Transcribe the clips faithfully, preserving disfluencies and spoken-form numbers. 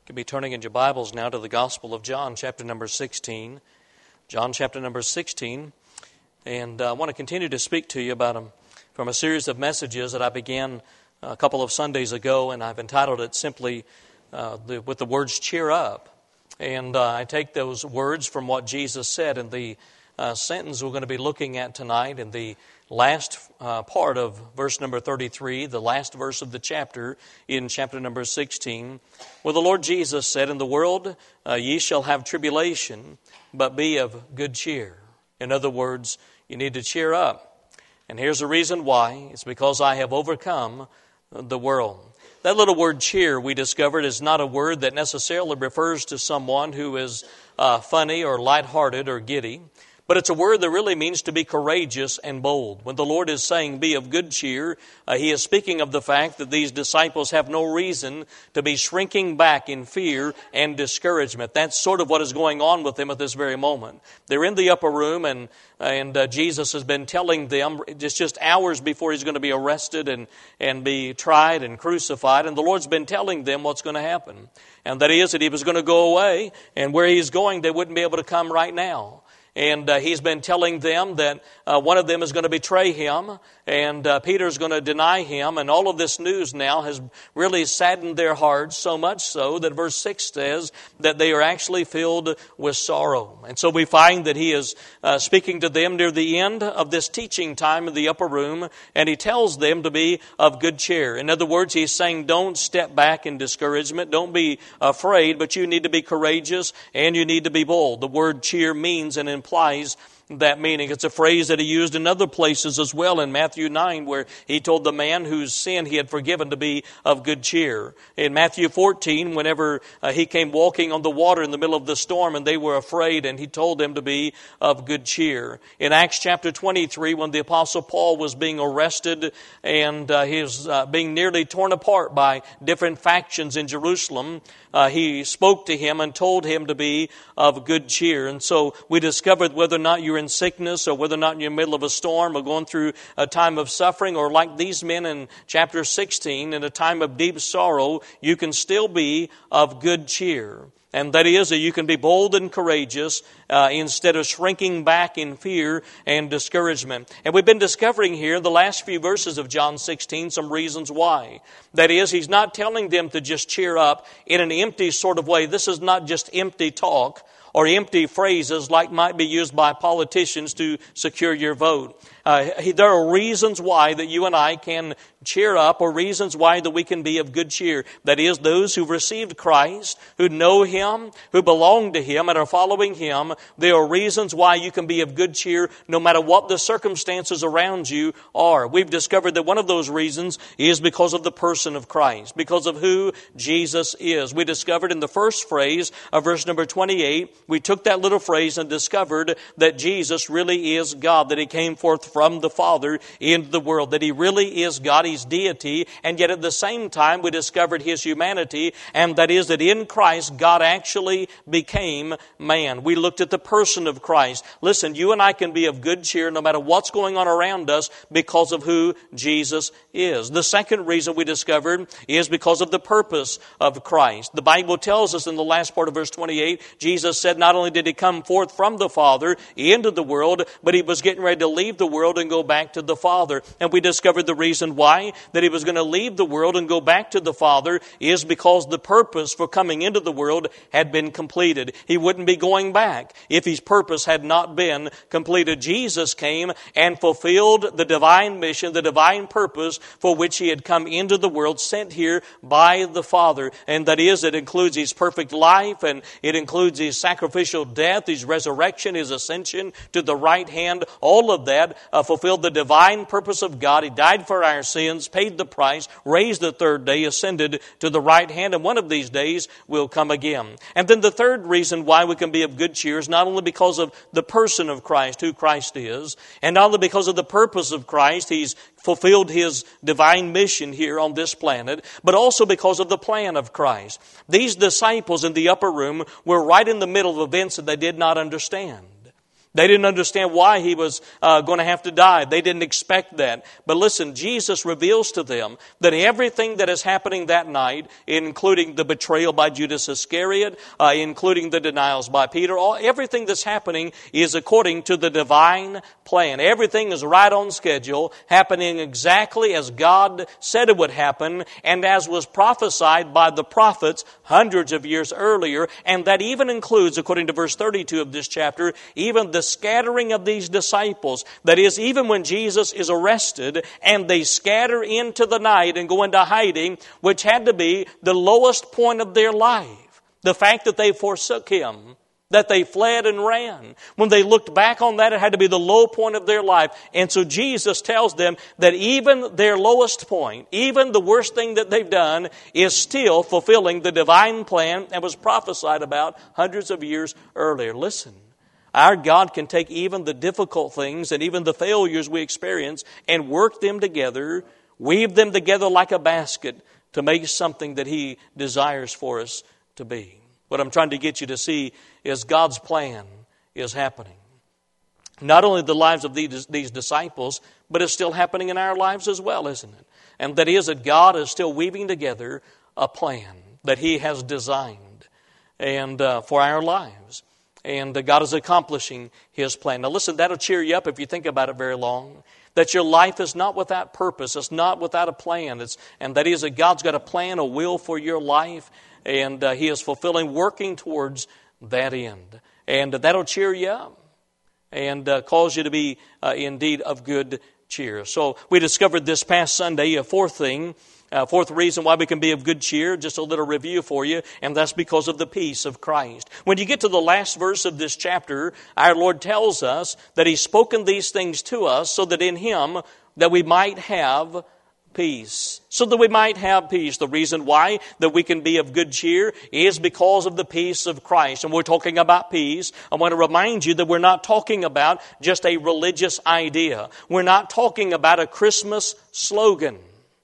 You can be turning in your Bibles now to the Gospel of John, chapter number sixteen. John, chapter number sixteen. And uh, I want to continue to speak to you about them from a series of messages that I began a couple of Sundays ago, and I've entitled it simply uh, the, with the words, cheer up. And uh, I take those words from what Jesus said in the uh, sentence we're going to be looking at tonight in the last uh, part of verse number thirty-three, the last verse of the chapter in chapter number sixteen, where the Lord Jesus said, "In the world uh, ye shall have tribulation, but be of good cheer." In other words, you need to cheer up. And here's the reason why. It's because I have overcome the world. That little word cheer, we discovered, is not a word that necessarily refers to someone who is uh, funny or lighthearted or giddy. But it's a word that really means to be courageous and bold. When the Lord is saying, be of good cheer, uh, He is speaking of the fact that these disciples have no reason to be shrinking back in fear and discouragement. That's sort of what is going on with them at this very moment. They're in the upper room, and and uh, Jesus has been telling them just, just hours before He's going to be arrested and, and be tried and crucified. And the Lord's been telling them what's going to happen. And that is that He was going to go away, and where He's going, they wouldn't be able to come right now. And uh, He's been telling them that uh, one of them is going to betray Him, and uh, Peter's going to deny Him. And all of this news now has really saddened their hearts, so much so that verse six says that they are actually filled with sorrow. And so we find that He is uh, speaking to them near the end of this teaching time in the upper room, and He tells them to be of good cheer. In other words, He's saying, don't step back in discouragement, don't be afraid, but you need to be courageous and you need to be bold. The word cheer means an implies that meaning. It's a phrase that He used in other places as well, in Matthew nine, where He told the man whose sin He had forgiven to be of good cheer. In Matthew fourteen, whenever uh, He came walking on the water in the middle of the storm and they were afraid, and He told them to be of good cheer. In Acts chapter twenty-three, when the Apostle Paul was being arrested and uh, he was uh, being nearly torn apart by different factions in Jerusalem, uh, He spoke to him and told him to be of good cheer. And so we discovered whether or not you're in sickness, or whether or not you're in the middle of a storm, or going through a time of suffering, or like these men in chapter sixteen, in a time of deep sorrow, you can still be of good cheer. And that is that you can be bold and courageous uh, instead of shrinking back in fear and discouragement. And we've been discovering here in the last few verses of John sixteen some reasons why. That is, He's not telling them to just cheer up in an empty sort of way. This is not just empty talk or empty phrases like might be used by politicians to secure your vote. Uh, there are reasons why that you and I can cheer up, or reasons why that we can be of good cheer. That is, those who've received Christ, who know Him, who belong to Him and are following Him, there are reasons why you can be of good cheer no matter what the circumstances around you are. We've discovered that one of those reasons is because of the person of Christ, because of who Jesus is. We discovered in the first phrase of verse number twenty-eight, we took that little phrase and discovered that Jesus really is God, that He came forth from the Father into the world, that He really is God, He's deity, and yet at the same time we discovered His humanity, and that is that in Christ God actually became man. We looked at the person of Christ. Listen, you and I can be of good cheer no matter what's going on around us because of who Jesus is. The second reason we discovered is because of the purpose of Christ. The Bible tells us in the last part of verse twenty-eight, Jesus said not only did He come forth from the Father into the world, but He was getting ready to leave the world and go back to the Father. And we discovered the reason why that He was going to leave the world and go back to the Father is because the purpose for coming into the world had been completed. He wouldn't be going back if His purpose had not been completed. Jesus came and fulfilled the divine mission, the divine purpose for which He had come into the world, sent here by the Father. And that is, it includes His perfect life, and it includes His sacrificial death, His resurrection, His ascension to the right hand. All of that uh, fulfilled the divine purpose of God. He died for our sins, paid the price, raised the third day, ascended to the right hand, and one of these days will come again. And then the third reason why we can be of good cheer is not only because of the person of Christ, who Christ is, and not only because of the purpose of Christ, He's fulfilled His divine mission here on this planet, but also because of the plan of Christ. These disciples in the upper room were right in the middle of events that they did not understand. They didn't understand why he was uh, going to have to die. They didn't expect that. But listen, Jesus reveals to them that everything that is happening that night, including the betrayal by Judas Iscariot, uh, including the denials by Peter, all, everything that's happening is according to the divine plan. Everything is right on schedule, happening exactly as God said it would happen, and as was prophesied by the prophets hundreds of years earlier. And that even includes, according to verse thirty-two of this chapter, even the scattering of these disciples. That is, even when Jesus is arrested and they scatter into the night and go into hiding, which had to be the lowest point of their life. The fact that they forsook Him, that they fled and ran. When they looked back on that, it had to be the low point of their life. And so Jesus tells them that even their lowest point, even the worst thing that they've done, is still fulfilling the divine plan that was prophesied about hundreds of years earlier. Listen. Our God can take even the difficult things and even the failures we experience and work them together, weave them together like a basket to make something that He desires for us to be. What I'm trying to get you to see is God's plan is happening. Not only the lives of these, these disciples, but it's still happening in our lives as well, isn't it? And that is that God is still weaving together a plan that He has designed and uh, for our lives. And God is accomplishing His plan. Now listen, that'll cheer you up if you think about it very long. That your life is not without purpose. It's not without a plan. It's, and that is that God's got a plan, a will for your life. And uh, He is fulfilling, working towards that end. And uh, that'll cheer you up. And uh, cause you to be uh, indeed of good cheer. So we discovered this past Sunday a fourth thing. Uh, fourth reason why we can be of good cheer, just a little review for you, and that's because of the peace of Christ. When you get to the last verse of this chapter, our Lord tells us that He's spoken these things to us so that in Him that we might have peace. So that we might have peace. The reason why that we can be of good cheer is because of the peace of Christ. And we're talking about peace. I want to remind you that we're not talking about just a religious idea. We're not talking about a Christmas slogan.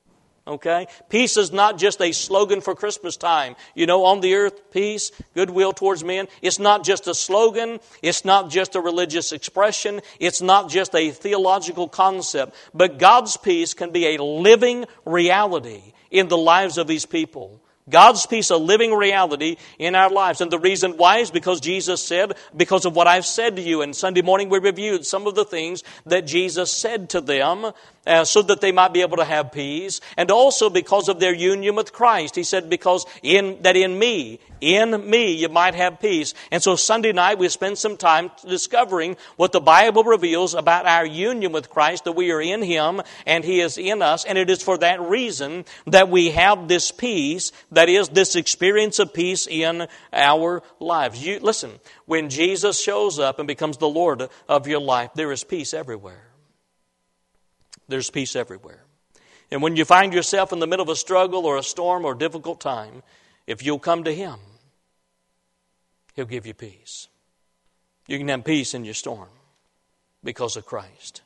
Okay? Peace is not just a slogan for Christmas time. You know, on the earth, peace, goodwill towards men. It's not just a slogan. It's not just a religious expression. It's not just a theological concept. But God's peace can be a living reality in the lives of these people. God's peace, a living reality in our lives. And the reason why is because Jesus said, because of what I've said to you. And Sunday morning we reviewed some of the things that Jesus said to them uh, so that they might be able to have peace. And also because of their union with Christ. He said, because in that in me, in me you might have peace. And so Sunday night we spent some time discovering what the Bible reveals about our union with Christ, that we are in Him and He is in us. And it is for that reason that we have this peace. That is, this experience of peace in our lives. You, listen, when Jesus shows up and becomes the Lord of your life, there is peace everywhere. There's peace everywhere. And when you find yourself in the middle of a struggle or a storm or difficult time, if you'll come to Him, He'll give you peace. You can have peace in your storm because of Christ.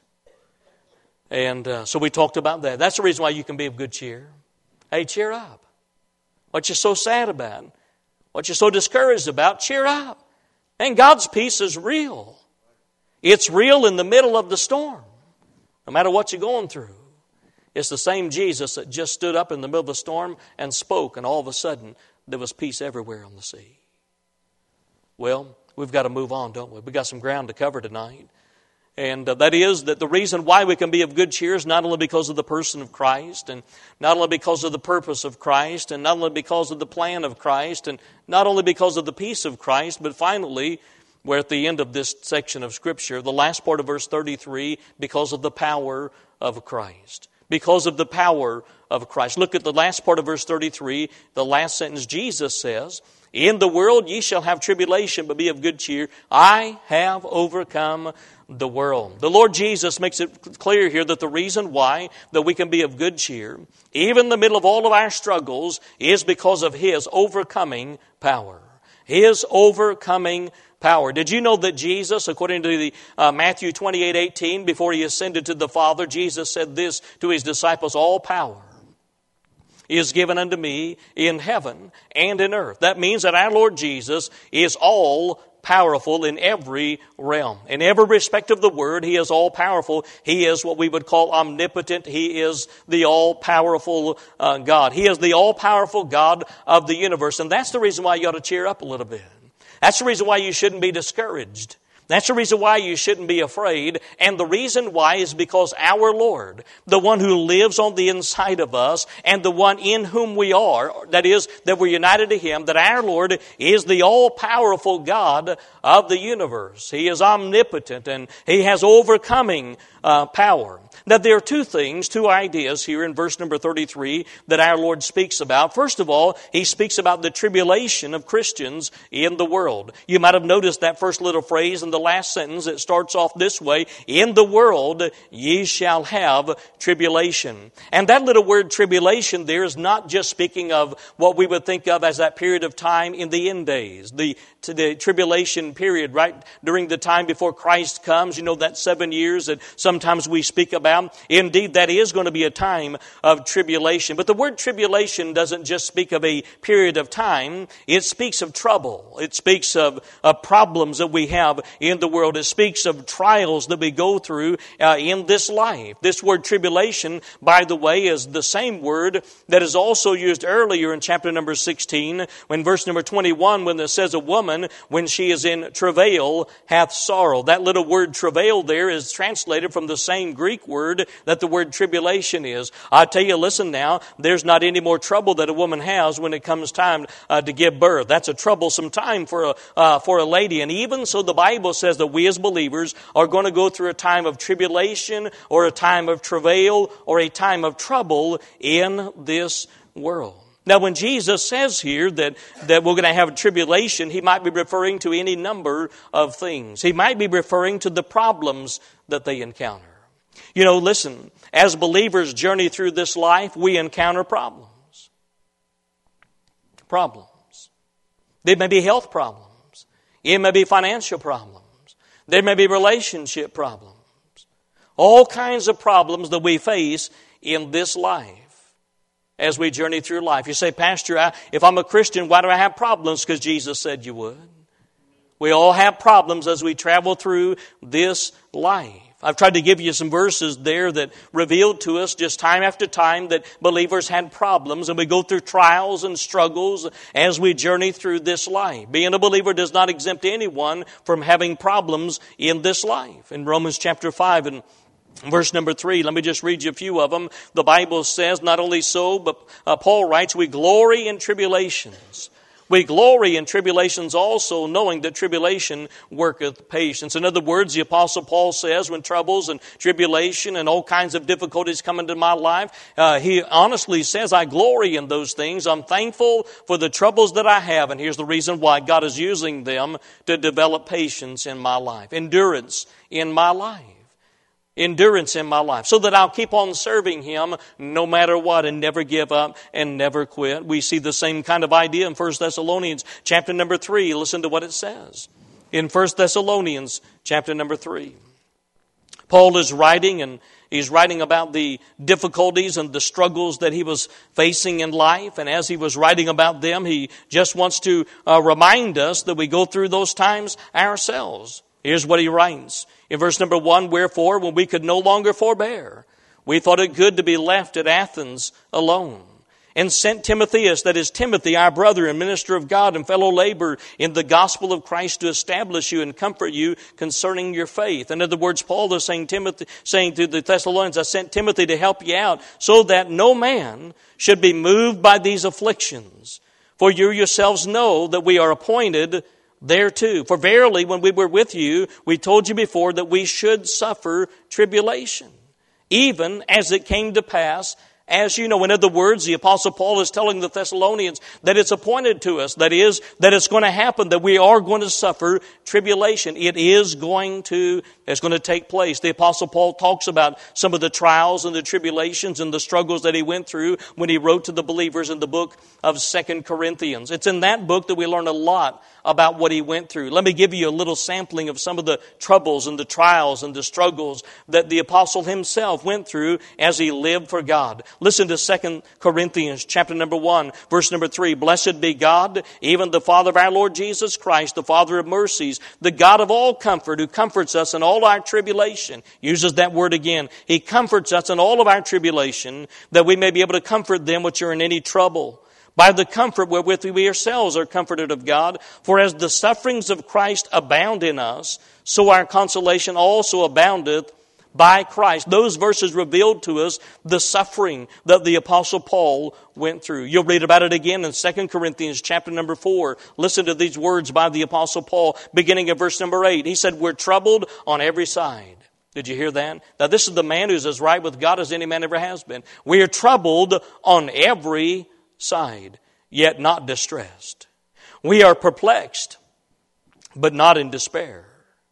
And uh, so we talked about that. That's the reason why you can be of good cheer. Hey, cheer up. What you're so sad about, what you're so discouraged about, cheer up. And God's peace is real. It's real in the middle of the storm. No matter what you're going through. It's the same Jesus that just stood up in the middle of the storm and spoke, and all of a sudden there was peace everywhere on the sea. Well, we've got to move on, don't we? We've got some ground to cover tonight. And uh, that is that the reason why we can be of good cheer is not only because of the person of Christ, and not only because of the purpose of Christ, and not only because of the plan of Christ, and not only because of the peace of Christ, but finally, we're at the end of this section of Scripture, the last part of verse thirty-three, because of the power of Christ. Because of the power of Christ. Look at the last part of verse thirty-three, the last sentence. Jesus says, in the world ye shall have tribulation, but be of good cheer. I have overcome the world. The Lord Jesus makes it clear here that the reason why that we can be of good cheer, even in the middle of all of our struggles, is because of His overcoming power. His overcoming power. Did you know that Jesus, according to the uh, Matthew twenty-eight eighteen, before He ascended to the Father, Jesus said this to His disciples, all power is given unto me in heaven and in earth. That means that our Lord Jesus is all powerful in every realm. In every respect of the word, He is all-powerful. He is what we would call omnipotent. He is the all-powerful uh, God. He is the all-powerful God of the universe. And that's the reason why you ought to cheer up a little bit. That's the reason why you shouldn't be discouraged. That's the reason why you shouldn't be afraid. And the reason why is because our Lord, the one who lives on the inside of us and the one in whom we are, that is, that we're united to Him, that our Lord is the all-powerful God of the universe. He is omnipotent and He has overcoming uh, power. Now, there are two things, two ideas here in verse number thirty-three that our Lord speaks about. First of all, He speaks about the tribulation of Christians in the world. You might have noticed that first little phrase in the last sentence. It starts off this way: in the world ye shall have tribulation. And that little word tribulation there is not just speaking of what we would think of as that period of time in the end days, the, the tribulation period, right during the time before Christ comes. You know, that seven years that sometimes we speak about. Indeed, that is going to be a time of tribulation. But the word tribulation doesn't just speak of a period of time. It speaks of trouble. It speaks of, of problems that we have in the world. It speaks of trials that we go through uh, in this life. This word tribulation, by the way, is the same word that is also used earlier in chapter number sixteen, when verse number twenty-one, when it says a woman, when she is in travail, hath sorrow. That little word travail there is translated from the same Greek word that the word tribulation is. I tell you, listen now, there's not any more trouble that a woman has when it comes time uh, to give birth. That's a troublesome time for a, uh, for a lady. And even so, the Bible says that we as believers are going to go through a time of tribulation or a time of travail or a time of trouble in this world. Now, when Jesus says here that, that we're going to have tribulation, He might be referring to any number of things. He might be referring to the problems that they encounter. You know, listen, as believers journey through this life, we encounter problems. Problems. There may be health problems. It may be financial problems. There may be relationship problems. All kinds of problems that we face in this life as we journey through life. You say, Pastor, I, if I'm a Christian, why do I have problems? Because Jesus said you would. We all have problems as we travel through this life. I've tried to give you some verses there that revealed to us just time after time that believers had problems, and we go through trials and struggles as we journey through this life. Being a believer does not exempt anyone from having problems in this life. In Romans chapter five and verse number three, let me just read you a few of them. The Bible says, not only so, but uh, Paul writes, we glory in tribulations. We glory in tribulations also, knowing that tribulation worketh patience. In other words, the Apostle Paul says, when troubles and tribulation and all kinds of difficulties come into my life, uh, he honestly says, I glory in those things. I'm thankful for the troubles that I have. And here's the reason why: God is using them to develop patience in my life, endurance in my life. Endurance in my life, so that I'll keep on serving Him no matter what and never give up and never quit. We see the same kind of idea in First Thessalonians chapter number three. Listen to what it says. In First Thessalonians chapter number three. Paul is writing, and he's writing about the difficulties and the struggles that he was facing in life. And as he was writing about them, he just wants to uh, remind us that we go through those times ourselves. Here's what he writes. In verse number one, wherefore, when we could no longer forbear, we thought it good to be left at Athens alone, and sent Timotheus, that is Timothy, our brother and minister of God and fellow laborer in the gospel of Christ, to establish you and comfort you concerning your faith. In other words, Paul is saying, Timothy, saying to the Thessalonians, I sent Timothy to help you out, so that no man should be moved by these afflictions. For you yourselves know that we are appointed thereto. For verily, when we were with you, we told you before that we should suffer tribulation, even as it came to pass, as you know. In other words, the Apostle Paul is telling the Thessalonians that it's appointed to us, that is, that it's going to happen, that we are going to suffer tribulation. It is going to, it's going to take place. The Apostle Paul talks about some of the trials and the tribulations and the struggles that he went through when he wrote to the believers in the book of Second Corinthians. It's in that book that we learn a lot about what he went through. Let me give you a little sampling of some of the troubles and the trials and the struggles that the apostle himself went through as he lived for God. Listen to Second Corinthians chapter number one, verse number three. Blessed be God, even the Father of our Lord Jesus Christ, the Father of mercies, the God of all comfort, who comforts us in all our tribulation. Uses that word again. He comforts us in all of our tribulation, that we may be able to comfort them which are in any trouble, by the comfort wherewith we ourselves are comforted of God. For as the sufferings of Christ abound in us, so our consolation also aboundeth by Christ. Those verses revealed to us the suffering that the Apostle Paul went through. You'll read about it again in Second Corinthians chapter number four. Listen to these words by the Apostle Paul, beginning at verse number eight. He said, we're troubled on every side. Did you hear that? Now this is the man who's as right with God as any man ever has been. We are troubled on every side, yet not distressed. We are perplexed, but not in despair.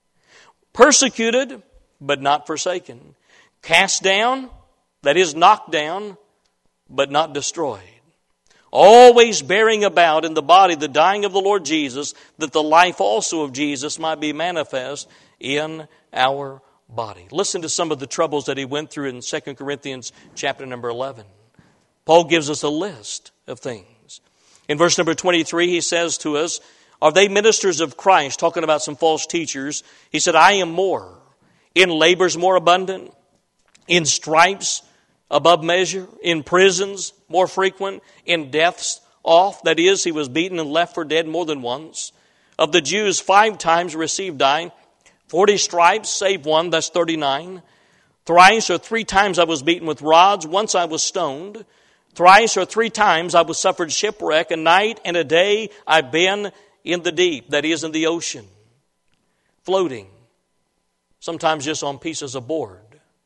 Persecuted, but not forsaken. Cast down, that is knocked down, but not destroyed. Always bearing about in the body the dying of the Lord Jesus, that the life also of Jesus might be manifest in our body. Listen to some of the troubles that he went through in Second Corinthians chapter number eleven. Paul gives us a list of things. In verse number twenty-three, he says to us, are they ministers of Christ? Talking about some false teachers. He said, I am more. In labors more abundant, in stripes above measure, in prisons more frequent, in deaths oft. That is, he was beaten and left for dead more than once. Of the Jews, five times received I, forty stripes, save one, that's thirty-nine. Thrice or three times I was beaten with rods, once I was stoned. Thrice or three times I was suffered shipwreck, a night and a day I've been in the deep, that is in the ocean, floating. Sometimes just on pieces of board.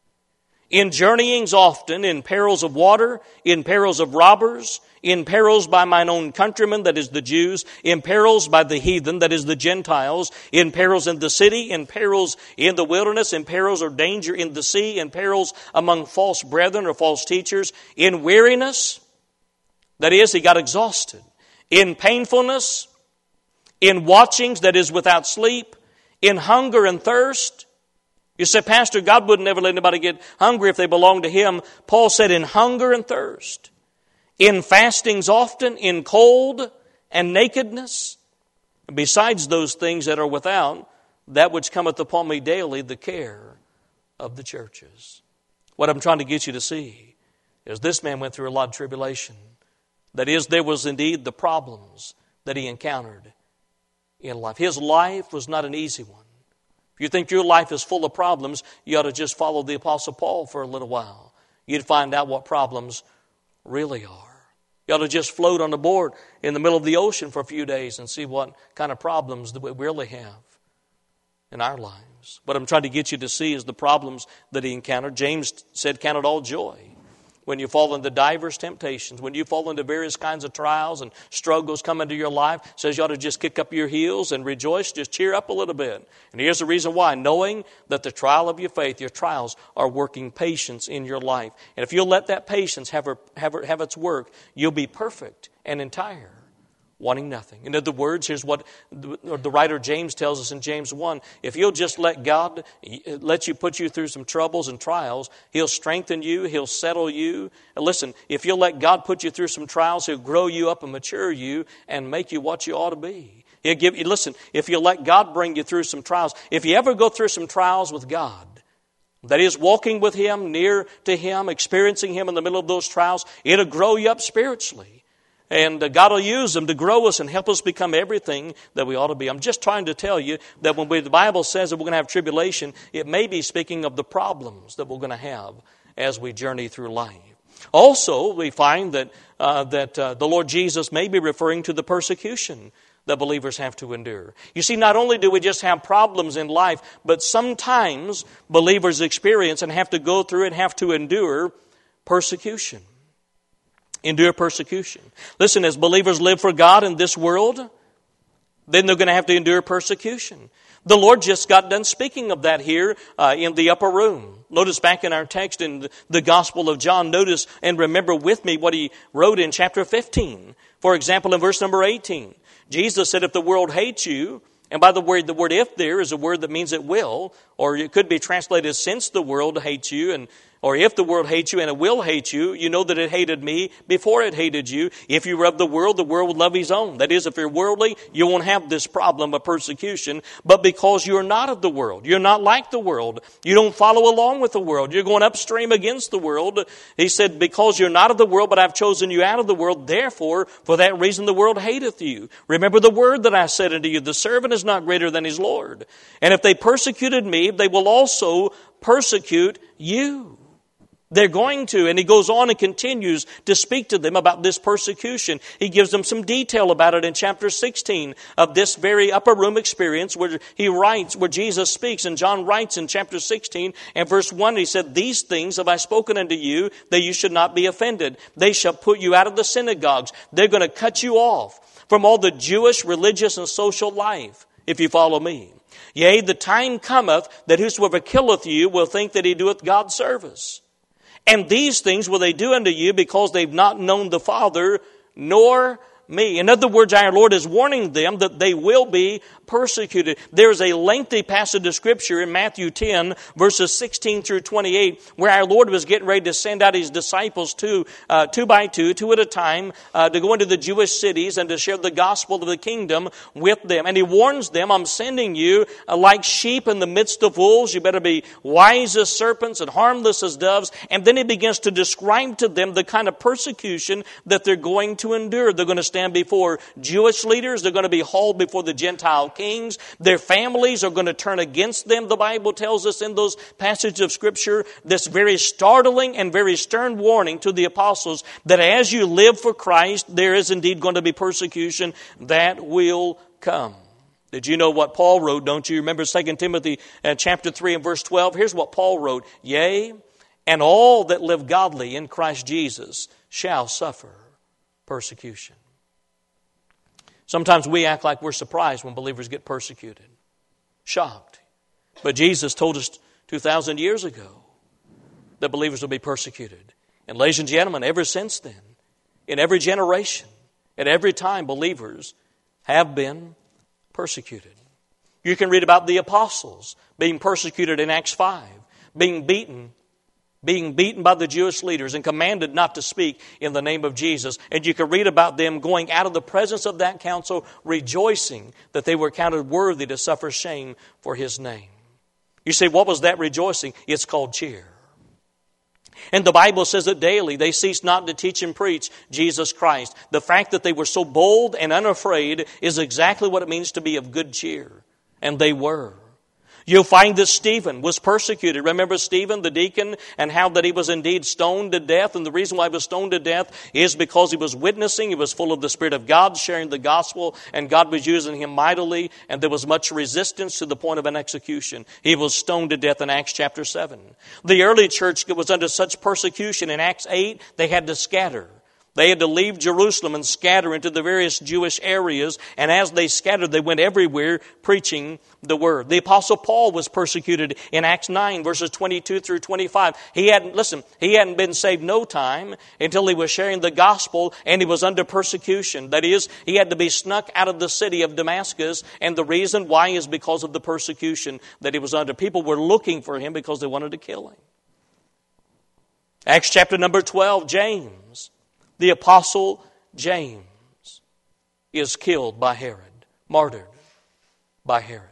In journeyings often, in perils of water, in perils of robbers, in perils by mine own countrymen, that is the Jews, in perils by the heathen, that is the Gentiles, in perils in the city, in perils in the wilderness, in perils or danger in the sea, in perils among false brethren or false teachers, in weariness, that is, he got exhausted, in painfulness, in watchings, that is without sleep, in hunger and thirst. You say, Pastor, God wouldn't never let anybody get hungry if they belong to Him. Paul said, in hunger and thirst, in fastings often, in cold and nakedness. And besides those things that are without, that which cometh upon me daily, the care of the churches. What I'm trying to get you to see is this man went through a lot of tribulation. That is, there was indeed the problems that he encountered in life. His life was not an easy one. If you think your life is full of problems, you ought to just follow the Apostle Paul for a little while. You'd find out what problems really are. You ought to just float on the board in the middle of the ocean for a few days and see what kind of problems that we really have in our lives. What I'm trying to get you to see is the problems that he encountered. James said, count it all joy when you fall into divers temptations, when you fall into various kinds of trials and struggles come into your life. Says you ought to just kick up your heels and rejoice, just cheer up a little bit. And here's the reason why. Knowing that the trial of your faith, your trials, are working patience in your life. And if you'll let that patience have, her, have, her, have its work, you'll be perfect and entire, wanting nothing. In other words, here's what the writer James tells us in James one. If you'll just let God let you put you through some troubles and trials, He'll strengthen you, He'll settle you. And listen, if you'll let God put you through some trials, He'll grow you up and mature you and make you what you ought to be. He'll give you, listen, if you let God bring you through some trials, if you ever go through some trials with God, that is, walking with Him, near to Him, experiencing Him in the middle of those trials, it'll grow you up spiritually. And God will use them to grow us and help us become everything that we ought to be. I'm just trying to tell you that when we, the Bible says that we're going to have tribulation, it may be speaking of the problems that we're going to have as we journey through life. Also, we find that uh, that uh, the Lord Jesus may be referring to the persecution that believers have to endure. You see, not only do we just have problems in life, but sometimes believers experience and have to go through and have to endure persecution. Endure persecution. Listen, as believers live for God in this world, then they're going to have to endure persecution. The Lord just got done speaking of that here uh, in the upper room. Notice back in our text in the Gospel of John, notice and remember with me what He wrote in chapter fifteen. For example, in verse number eighteen, Jesus said, if the world hates you, and by the word, the word if there is a word that means it will, or it could be translated since the world hates you, and or if the world hates you, and it will hate you, you know that it hated me before it hated you. If you were of the world, the world would love his own. That is, if you're worldly, you won't have this problem of persecution. But because you're not of the world, you're not like the world, you don't follow along with the world, you're going upstream against the world. He said, because you're not of the world, but I've chosen you out of the world, therefore, for that reason the world hateth you. Remember the word that I said unto you, the servant is not greater than his Lord. And if they persecuted me, they will also persecute you. They're going to. And he goes on and continues to speak to them about this persecution. He gives them some detail about it in chapter sixteen of this very upper room experience where he writes, where Jesus speaks. And John writes in chapter sixteen and verse one, he said, these things have I spoken unto you, that you should not be offended. They shall put you out of the synagogues. They're going to cut you off from all the Jewish, religious, and social life if you follow me. Yea, the time cometh that whosoever killeth you will think that he doeth God service. And these things will they do unto you because they've not known the Father nor me. In other words, our Lord is warning them that they will be persecuted. There's a lengthy passage of Scripture in Matthew ten, verses sixteen through twenty-eight, where our Lord was getting ready to send out his disciples two, uh, two by two, two at a time, uh, to go into the Jewish cities and to share the gospel of the kingdom with them. And he warns them, I'm sending you uh, like sheep in the midst of wolves. You better be wise as serpents and harmless as doves. And then he begins to describe to them the kind of persecution that they're going to endure. They're going to stand before Jewish leaders. They're going to be hauled before the Gentile kings. Their families are going to turn against them. The Bible tells us in those passages of Scripture this very startling and very stern warning to the apostles that as you live for Christ, there is indeed going to be persecution that will come. Did you know what Paul wrote? Don't you remember Second Timothy uh, chapter three and verse twelve? Here's what Paul wrote. Yea, and all that live godly in Christ Jesus shall suffer persecution. Sometimes we act like we're surprised when believers get persecuted. Shocked. But Jesus told us two thousand years ago that believers will be persecuted. And ladies and gentlemen, ever since then, in every generation, at every time, believers have been persecuted. You can read about the apostles being persecuted in Acts five, being beaten being beaten by the Jewish leaders and commanded not to speak in the name of Jesus. And you can read about them going out of the presence of that council, rejoicing that they were counted worthy to suffer shame for his name. You say, what was that rejoicing? It's called cheer. And the Bible says that daily they ceased not to teach and preach Jesus Christ. The fact that they were so bold and unafraid is exactly what it means to be of good cheer. And they were. You'll find that Stephen was persecuted. Remember Stephen, the deacon, and how that he was indeed stoned to death. And the reason why he was stoned to death is because he was witnessing. He was full of the Spirit of God, sharing the gospel, and God was using him mightily. And there was much resistance to the point of an execution. He was stoned to death in Acts chapter seven. The early church was under such persecution. In Acts eight, they had to scatter. They had to leave Jerusalem and scatter into the various Jewish areas. And as they scattered, they went everywhere preaching the word. The Apostle Paul was persecuted in Acts nine, verses twenty-two through twenty-five. He hadn't, listen, he hadn't been saved no time until he was sharing the gospel and he was under persecution. That is, he had to be snuck out of the city of Damascus. And the reason why is because of the persecution that he was under. People were looking for him because they wanted to kill him. Acts chapter number twelve, James. The apostle James is killed by Herod, martyred by Herod.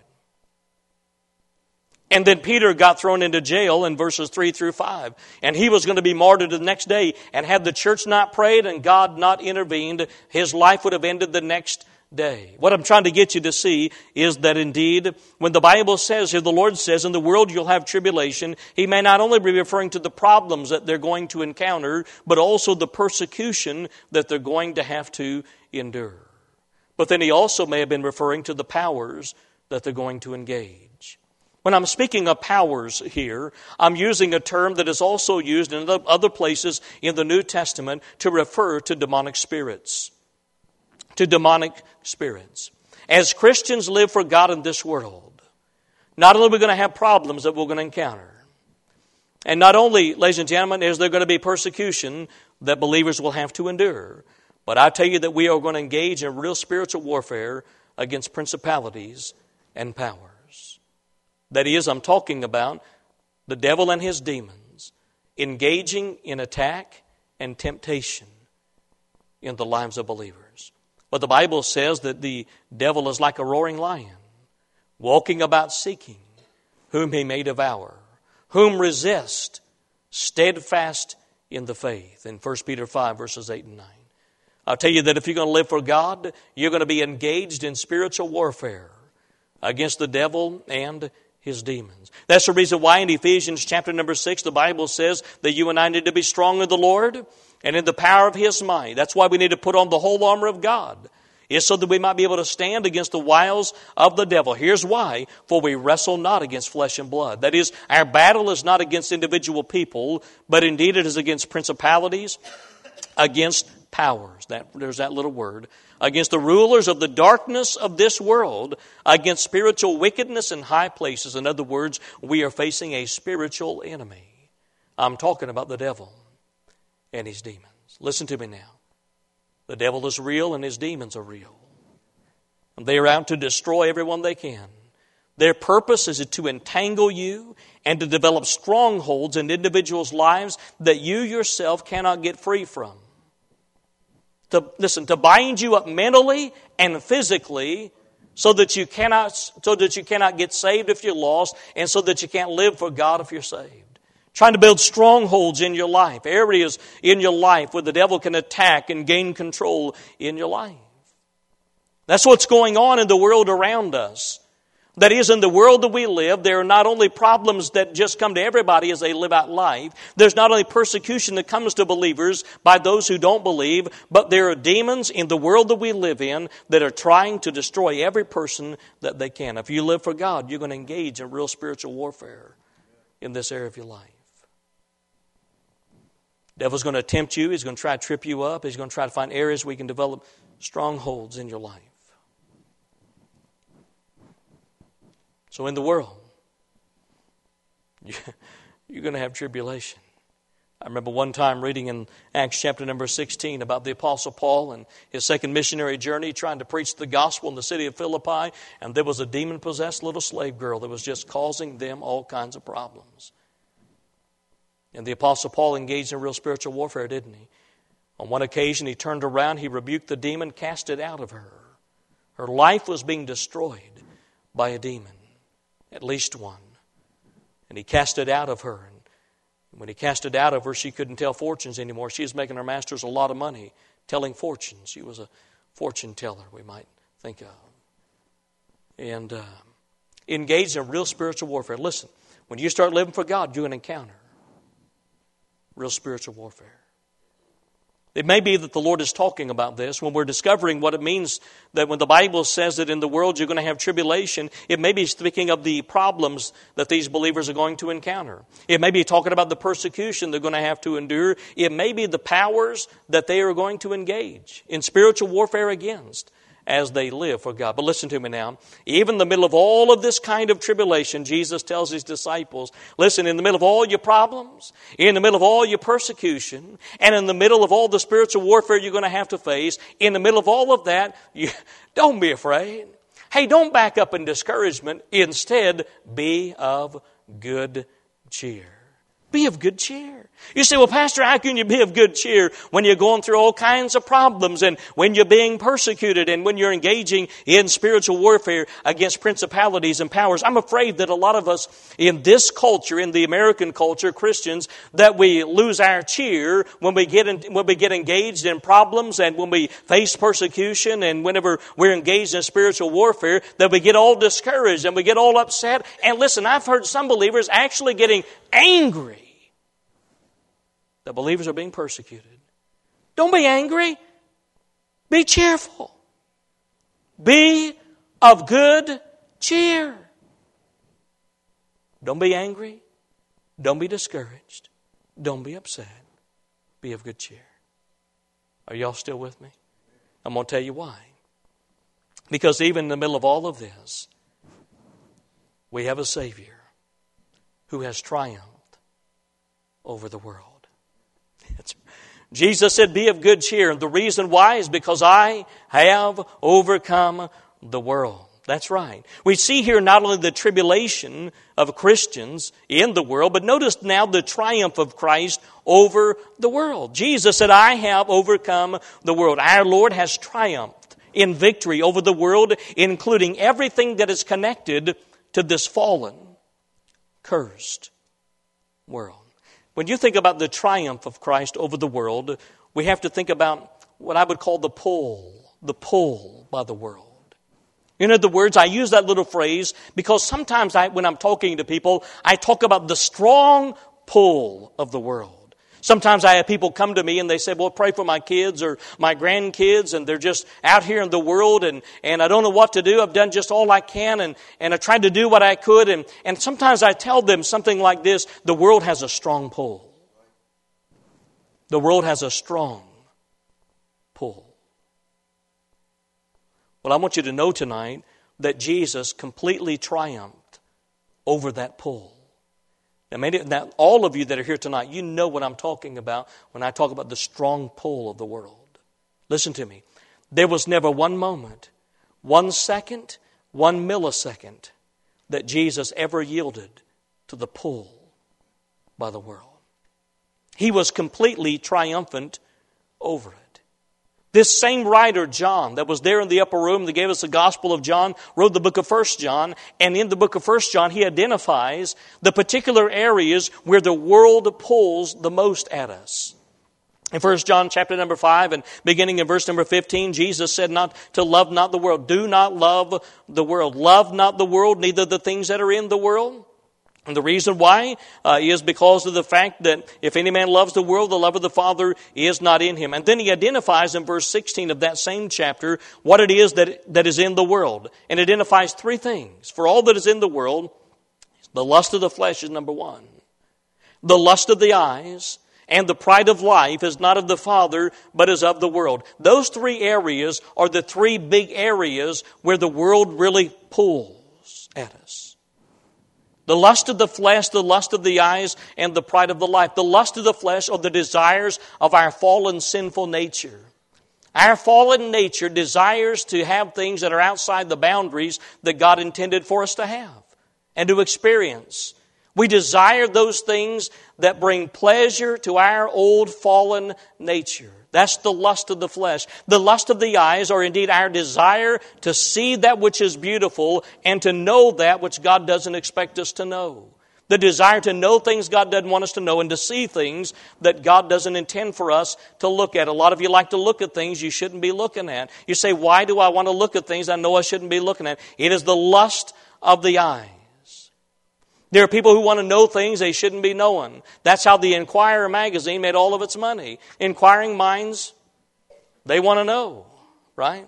And then Peter got thrown into jail in verses three through five. And he was going to be martyred the next day. And had the church not prayed and God not intervened, his life would have ended the next day. What I'm trying to get you to see is that indeed, when the Bible says here, the Lord says, in the world you'll have tribulation, he may not only be referring to the problems that they're going to encounter, but also the persecution that they're going to have to endure. But then he also may have been referring to the powers that they're going to engage. When I'm speaking of powers here, I'm using a term that is also used in other places in the New Testament to refer to demonic spirits. To demonic spirits. As Christians live for God in this world, not only are we going to have problems that we're going to encounter, and not only, ladies and gentlemen, is there going to be persecution that believers will have to endure, but I tell you that we are going to engage in real spiritual warfare against principalities and powers. That is, I'm talking about the devil and his demons engaging in attack and temptation in the lives of believers. But the Bible says that the devil is like a roaring lion, walking about seeking whom he may devour, whom resist, steadfast in the faith. In First Peter five, verses eight and nine. I'll tell you that if you're going to live for God, you're going to be engaged in spiritual warfare against the devil and his demons. That's the reason why in Ephesians chapter number six, the Bible says that you and I need to be strong in the Lord and in the power of His might. That's why we need to put on the whole armor of God. It's so that we might be able to stand against the wiles of the devil. Here's why. For we wrestle not against flesh and blood. That is, our battle is not against individual people, but indeed it is against principalities, against powers. That, there's that little word. Against the rulers of the darkness of this world, against spiritual wickedness in high places. In other words, we are facing a spiritual enemy. I'm talking about the devil and his demons. Listen to me now. The devil is real and his demons are real. And they are out to destroy everyone they can. Their purpose is to entangle you and to develop strongholds in individuals' lives that you yourself cannot get free from. To, listen, to bind you up mentally and physically so that you cannot, so that you cannot get saved if you're lost, and so that you can't live for God if you're saved. Trying to build strongholds in your life, areas in your life where the devil can attack and gain control in your life. That's what's going on in the world around us. That is, in the world that we live, there are not only problems that just come to everybody as they live out life. There's not only persecution that comes to believers by those who don't believe, but there are demons in the world that we live in that are trying to destroy every person that they can. If you live for God, you're going to engage in real spiritual warfare in this area of your life. The devil's going to tempt you. He's going to try to trip you up. He's going to try to find areas where you can develop strongholds in your life. So in the world, you're going to have tribulation. I remember one time reading in Acts chapter number sixteen about the Apostle Paul and his second missionary journey, trying to preach the gospel in the city of Philippi, and there was a demon-possessed little slave girl that was just causing them all kinds of problems. And the Apostle Paul engaged in real spiritual warfare, didn't he? On one occasion, he turned around, he rebuked the demon, cast it out of her. Her life was being destroyed by a demon. At least one. And he cast it out of her. And when he cast it out of her, she couldn't tell fortunes anymore. She was making her masters a lot of money telling fortunes. She was a fortune teller, we might think of. And uh, engaged in real spiritual warfare. Listen, when you start living for God, you're going to encounter real spiritual warfare. It may be that the Lord is talking about this when we're discovering what it means that when the Bible says that in the world you're going to have tribulation, it may be speaking of the problems that these believers are going to encounter. It may be talking about the persecution they're going to have to endure. It may be the powers that they are going to engage in spiritual warfare against as they live for God. But listen to me now. Even in the middle of all of this kind of tribulation, Jesus tells His disciples, listen, in the middle of all your problems, in the middle of all your persecution, and in the middle of all the spiritual warfare you're going to have to face, in the middle of all of that, you, don't be afraid. Hey, don't back up in discouragement. Instead, be of good cheer. Be of good cheer. You say, well, Pastor, how can you be of good cheer when you're going through all kinds of problems and when you're being persecuted and when you're engaging in spiritual warfare against principalities and powers? I'm afraid that a lot of us in this culture, in the American culture, Christians, that we lose our cheer when we get in, when we get engaged in problems and when we face persecution and whenever we're engaged in spiritual warfare, that we get all discouraged and we get all upset. And listen, I've heard some believers actually getting angry that believers are being persecuted. Don't be angry. Be cheerful. Be of good cheer. Don't be angry. Don't be discouraged. Don't be upset. Be of good cheer. Are y'all still with me? I'm going to tell you why. Because even in the middle of all of this, we have a Savior who has triumphed over the world. Jesus said, be of good cheer. And the reason why is because I have overcome the world. That's right. We see here not only the tribulation of Christians in the world, but notice now the triumph of Christ over the world. Jesus said, I have overcome the world. Our Lord has triumphed in victory over the world, including everything that is connected to this fallen, cursed world. When you think about the triumph of Christ over the world, we have to think about what I would call the pull, the pull by the world. In other words, I use that little phrase because sometimes I, when I'm talking to people, I talk about the strong pull of the world. Sometimes I have people come to me and they say, well, pray for my kids or my grandkids, and they're just out here in the world and, and I don't know what to do. I've done just all I can and, and I tried to do what I could. And, and sometimes I tell them something like this: the world has a strong pull. The world has a strong pull. Well, I want you to know tonight that Jesus completely triumphed over that pull. Now, maybe, now, all of you that are here tonight, you know what I'm talking about when I talk about the strong pull of the world. Listen to me. There was never one moment, one second, one millisecond that Jesus ever yielded to the pull by the world. He was completely triumphant over it. This same writer, John, that was there in the upper room that gave us the Gospel of John, wrote the book of First John. And in the book of First John, he identifies the particular areas where the world pulls the most at us. In First John chapter number five and beginning in verse number fifteen, Jesus said not to love not the world. Do not love the world. Love not the world, neither the things that are in the world. And the reason why uh, is because of the fact that if any man loves the world, the love of the Father is not in him. And then he identifies in verse sixteen of that same chapter what it is that, that is in the world. And identifies three things. For all that is in the world, the lust of the flesh is number one. The lust of the eyes and the pride of life is not of the Father, but is of the world. Those three areas are the three big areas where the world really pulls at us. The lust of the flesh, the lust of the eyes, and the pride of the life. The lust of the flesh are the desires of our fallen sinful nature. Our fallen nature desires to have things that are outside the boundaries that God intended for us to have and to experience. We desire those things that bring pleasure to our old fallen nature. That's the lust of the flesh. The lust of the eyes are indeed our desire to see that which is beautiful and to know that which God doesn't expect us to know. The desire to know things God doesn't want us to know and to see things that God doesn't intend for us to look at. A lot of you like to look at things you shouldn't be looking at. You say, why do I want to look at things I know I shouldn't be looking at? It is the lust of the eyes. There are people who want to know things they shouldn't be knowing. That's how the Inquirer magazine made all of its money. Inquiring minds, they want to know, right?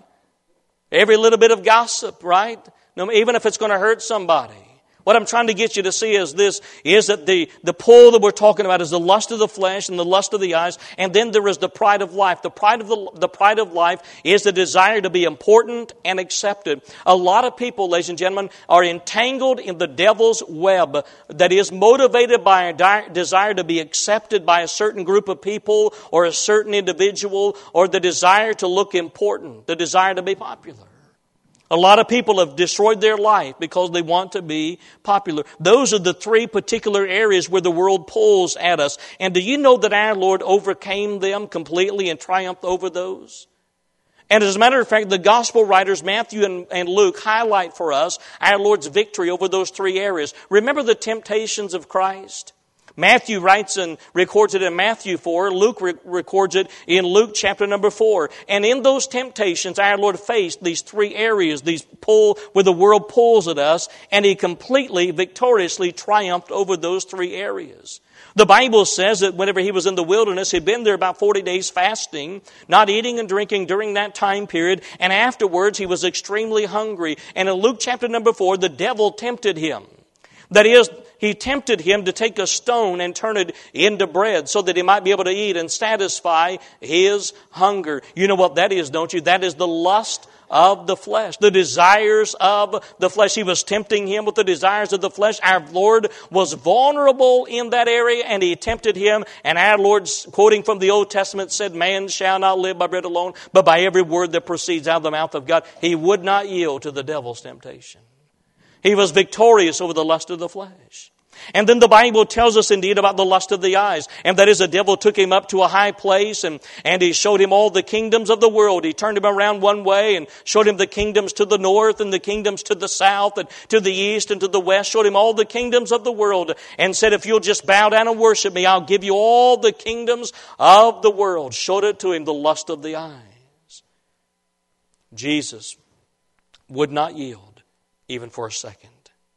Every little bit of gossip, right? Even if it's going to hurt somebody. What I'm trying to get you to see is this, is that the, the pull that we're talking about is the lust of the flesh and the lust of the eyes, and then there is the pride of life. The pride of the, the pride of life is the desire to be important and accepted. A lot of people, ladies and gentlemen, are entangled in the devil's web that is motivated by a di- desire to be accepted by a certain group of people or a certain individual, or the desire to look important, the desire to be popular. A lot of people have destroyed their life because they want to be popular. Those are the three particular areas where the world pulls at us. And do you know that our Lord overcame them completely and triumphed over those? And as a matter of fact, the gospel writers, Matthew and, and Luke, highlight for us our Lord's victory over those three areas. Remember the temptations of Christ? Matthew writes and records it in Matthew four. Luke re- records it in Luke chapter number four. And in those temptations, our Lord faced these three areas, these pull, where the world pulls at us, and He completely, victoriously triumphed over those three areas. The Bible says that whenever He was in the wilderness, He'd been there about forty days fasting, not eating and drinking during that time period, and afterwards He was extremely hungry. And in Luke chapter number four, the devil tempted Him. That is, he tempted Him to take a stone and turn it into bread so that He might be able to eat and satisfy His hunger. You know what that is, don't you? That is the lust of the flesh, the desires of the flesh. He was tempting him with the desires of the flesh. Our Lord was vulnerable in that area, and he tempted him. And our Lord, quoting from the Old Testament, said, "Man shall not live by bread alone, but by every word that proceeds out of the mouth of God." He would not yield to the devil's temptation. He was victorious over the lust of the flesh. And then the Bible tells us indeed about the lust of the eyes. And that is, the devil took him up to a high place and, and he showed him all the kingdoms of the world. He turned him around one way and showed him the kingdoms to the north and the kingdoms to the south and to the east and to the west. Showed him all the kingdoms of the world and said, "If you'll just bow down and worship me, I'll give you all the kingdoms of the world." Showed it to him, the lust of the eyes. Jesus would not yield even for a second.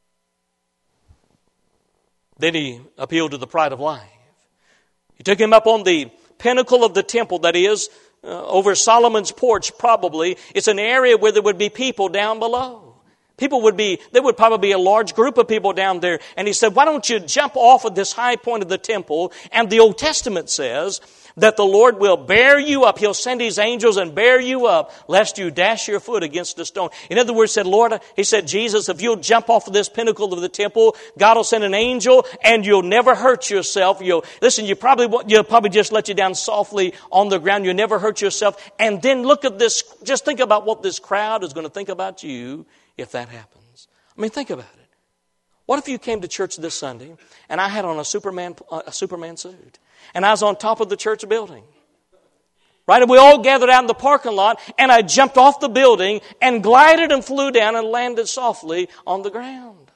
Then he appealed to the pride of life. He took him up on the pinnacle of the temple, that is, uh, over Solomon's porch probably. It's an area where there would be people down below. People would be, there would probably be a large group of people down there. And he said, "Why don't you jump off of this high point of the temple?" And the Old Testament says that the Lord will bear you up. He'll send His angels and bear you up, lest you dash your foot against a stone. In other words, said, Lord, he said, "Jesus, if you'll jump off of this pinnacle of the temple, God will send an angel and you'll never hurt yourself. You'll, listen, you probably, you'll probably just let you down softly on the ground. You'll never hurt yourself. And then look at this, just think about what this crowd is going to think about you if that happens." I mean, think about it. What if you came to church this Sunday and I had on a Superman, a Superman suit? And I was on top of the church building. Right? And we all gathered out in the parking lot, and I jumped off the building and glided and flew down and landed softly on the ground.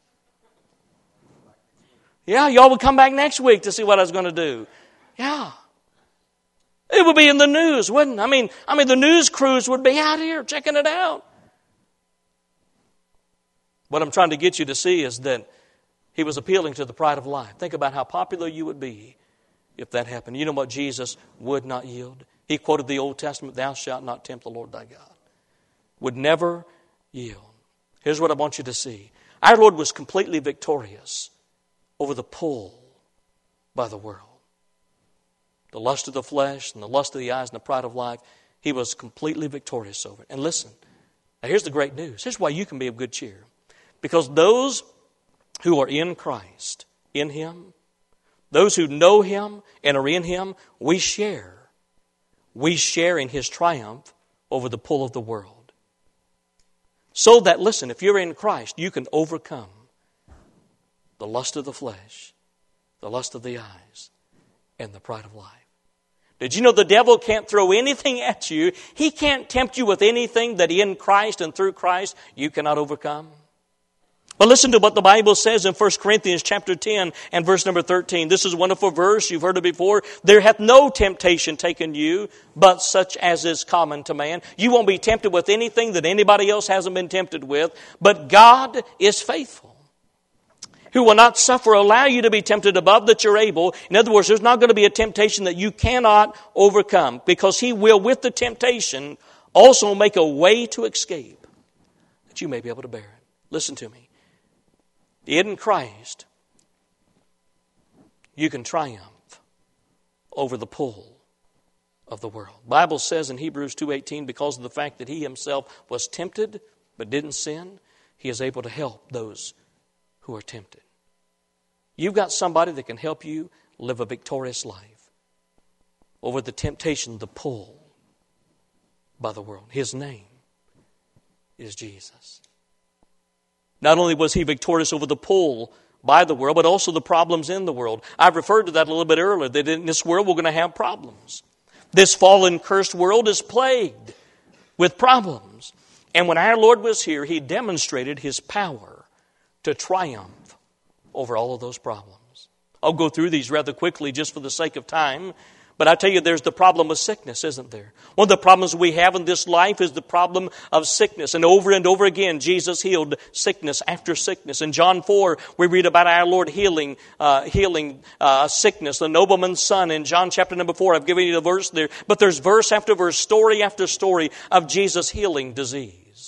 Yeah, y'all would come back next week to see what I was going to do. Yeah. It would be in the news, wouldn't it? I mean, I mean, the news crews would be out here checking it out. What I'm trying to get you to see is that he was appealing to the pride of life. Think about how popular you would be if that happened. You know what? Jesus would not yield. He quoted the Old Testament, "Thou shalt not tempt the Lord thy God." Would never yield. Here's what I want you to see. Our Lord was completely victorious over the pull by the world. The lust of the flesh and the lust of the eyes and the pride of life, He was completely victorious over it. And listen, now here's the great news. Here's why you can be of good cheer. Because those who are in Christ, in Him, those who know Him and are in Him, we share. We share in His triumph over the pull of the world. So that, listen, if you're in Christ, you can overcome the lust of the flesh, the lust of the eyes, and the pride of life. Did you know the devil can't throw anything at you? He can't tempt you with anything that in Christ and through Christ you cannot overcome. But listen to what the Bible says in First Corinthians chapter ten and verse number thirteen. This is a wonderful verse. You've heard it before. "There hath no temptation taken you, but such as is common to man." You won't be tempted with anything that anybody else hasn't been tempted with. But God is faithful, who will not suffer, allow you to be tempted above that you're able. In other words, there's not going to be a temptation that you cannot overcome, because He will, with the temptation, also make a way to escape, that you may be able to bear it. Listen to me. In Christ, you can triumph over the pull of the world. The Bible says in Hebrews two eighteen, because of the fact that He Himself was tempted but didn't sin, He is able to help those who are tempted. You've got somebody that can help you live a victorious life over the temptation, the pull by the world. His name is Jesus. Not only was He victorious over the pull by the world, but also the problems in the world. I've referred to that a little bit earlier, that in this world we're going to have problems. This fallen, cursed world is plagued with problems. And when our Lord was here, He demonstrated His power to triumph over all of those problems. I'll go through these rather quickly just for the sake of time. But I tell you, there's the problem of sickness, isn't there? One of the problems we have in this life is the problem of sickness. And over and over again, Jesus healed sickness after sickness. In John four, we read about our Lord healing uh, healing uh, sickness, the nobleman's son. In John chapter number four, I've given you the verse there. But there's verse after verse, story after story of Jesus healing disease.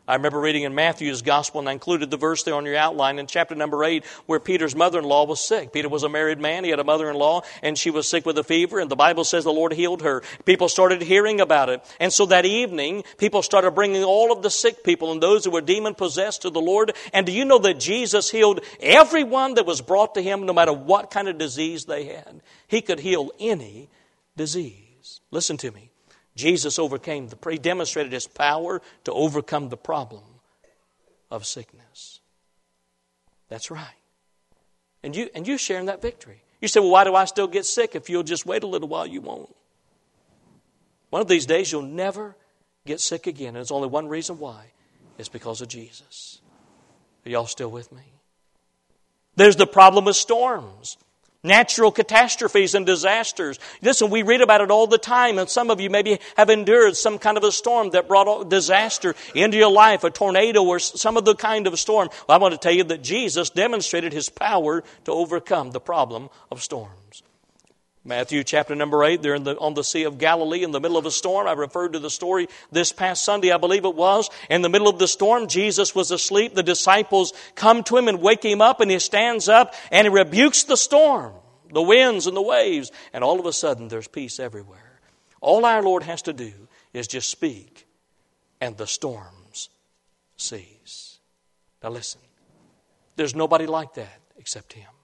I remember reading in Matthew's Gospel, and I included the verse there on your outline in chapter number eight, where Peter's mother-in-law was sick. Peter was a married man. He had a mother-in-law, and she was sick with a fever, and the Bible says the Lord healed her. People started hearing about it. And so that evening, people started bringing all of the sick people and those who were demon-possessed to the Lord. And do you know that Jesus healed everyone that was brought to him, no matter what kind of disease they had? He could heal any disease. Listen to me. Jesus overcame the, he demonstrated his power to overcome the problem of sickness. That's right. And you and you sharing that victory. You say, well, why do I still get sick? If you'll just wait a little while, you won't. One of these days, you'll never get sick again. And there's only one reason why. It's because of Jesus. Are y'all still with me? There's the problem of storms. Natural catastrophes and disasters. Listen, we read about it all the time, and some of you maybe have endured some kind of a storm that brought disaster into your life, a tornado or some other kind of storm. Well, I want to tell you that Jesus demonstrated his power to overcome the problem of storms. Matthew chapter number eight, they're in the, on the Sea of Galilee in the middle of a storm. I referred to the story this past Sunday, I believe it was. In the middle of the storm, Jesus was asleep. The disciples come to him and wake him up, and he stands up and he rebukes the storm, the winds and the waves. And all of a sudden, there's peace everywhere. All our Lord has to do is just speak, and the storms cease. Now listen, there's nobody like that except him.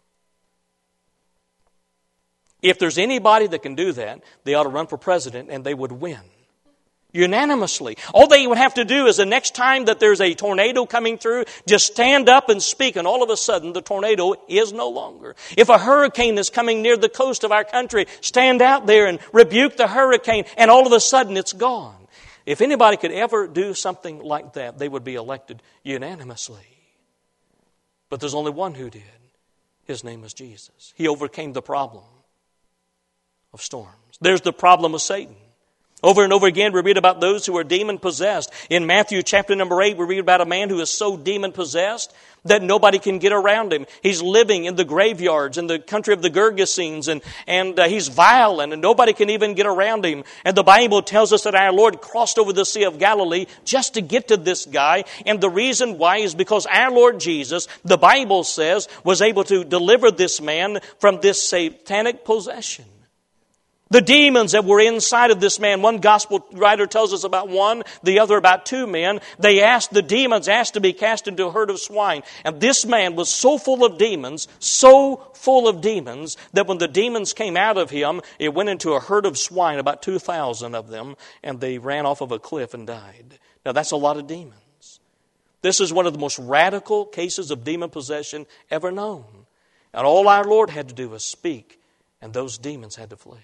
If there's anybody that can do that, they ought to run for president and they would win. Unanimously. All they would have to do is the next time that there's a tornado coming through, just stand up and speak, and all of a sudden the tornado is no longer. If a hurricane is coming near the coast of our country, stand out there and rebuke the hurricane, and all of a sudden it's gone. If anybody could ever do something like that, they would be elected unanimously. But there's only one who did. His name is Jesus. He overcame the problem of storms. There's the problem of Satan. Over and over again, we read about those who are demon-possessed. In Matthew chapter number eight, we read about a man who is so demon-possessed that nobody can get around him. He's living in the graveyards in the country of the Gergesenes, and, and uh, he's violent, and nobody can even get around him. And the Bible tells us that our Lord crossed over the Sea of Galilee just to get to this guy. And the reason why is because our Lord Jesus, the Bible says, was able to deliver this man from this satanic possession. The demons that were inside of this man, one gospel writer tells us about one, the other about two men. They asked, the demons asked to be cast into a herd of swine. And this man was so full of demons, so full of demons, that when the demons came out of him, it went into a herd of swine, about two thousand of them, and they ran off of a cliff and died. Now that's a lot of demons. This is one of the most radical cases of demon possession ever known. And all our Lord had to do was speak, and those demons had to flee.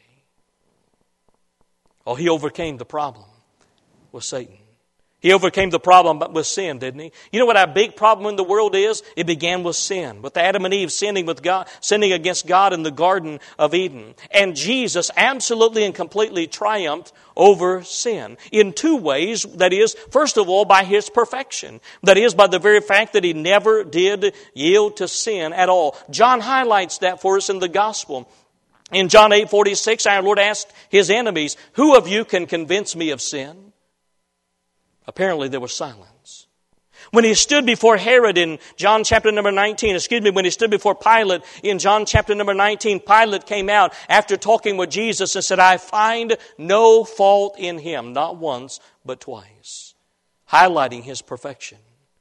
Oh, he overcame the problem with Satan. He overcame the problem with sin, didn't he? You know what our big problem in the world is? It began with sin, with Adam and Eve sinning with God, sinning against God in the Garden of Eden. And Jesus absolutely and completely triumphed over sin in two ways. That is, first of all, by his perfection. That is, by the very fact that he never did yield to sin at all. John highlights that for us in the gospel. In John eight forty-six, our Lord asked his enemies, who of you can convince me of sin? Apparently there was silence. When he stood before Herod in John chapter number nineteen, excuse me, when he stood before Pilate in John chapter number nineteen, Pilate came out after talking with Jesus and said, I find no fault in him, not once, but twice, highlighting his perfection.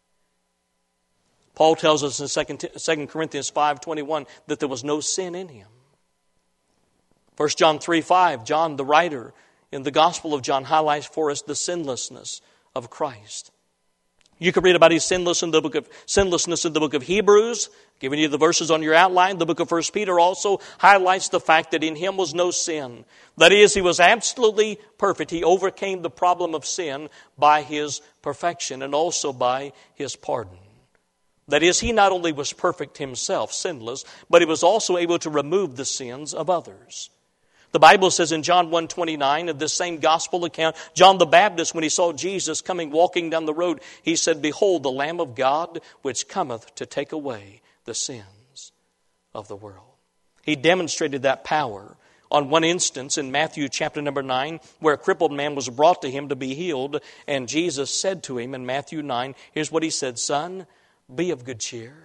Paul tells us in Second Corinthians five twenty-one that there was no sin in him. First John three five, John, the writer in the Gospel of John, highlights for us the sinlessness of Christ. You can read about his sinless in the book of sinlessness in the book of Hebrews, giving you the verses on your outline. The book of First Peter also highlights the fact that in him was no sin. That is, he was absolutely perfect. He overcame the problem of sin by his perfection and also by his pardon. That is, he not only was perfect himself, sinless, but he was also able to remove the sins of others. The Bible says in John one twenty-nine, of this same gospel account, John the Baptist, when he saw Jesus coming, walking down the road, he said, behold, the Lamb of God, which cometh to take away the sins of the world. He demonstrated that power on one instance in Matthew chapter number nine, where a crippled man was brought to him to be healed. And Jesus said to him in Matthew nine, here's what he said, "Son, be of good cheer.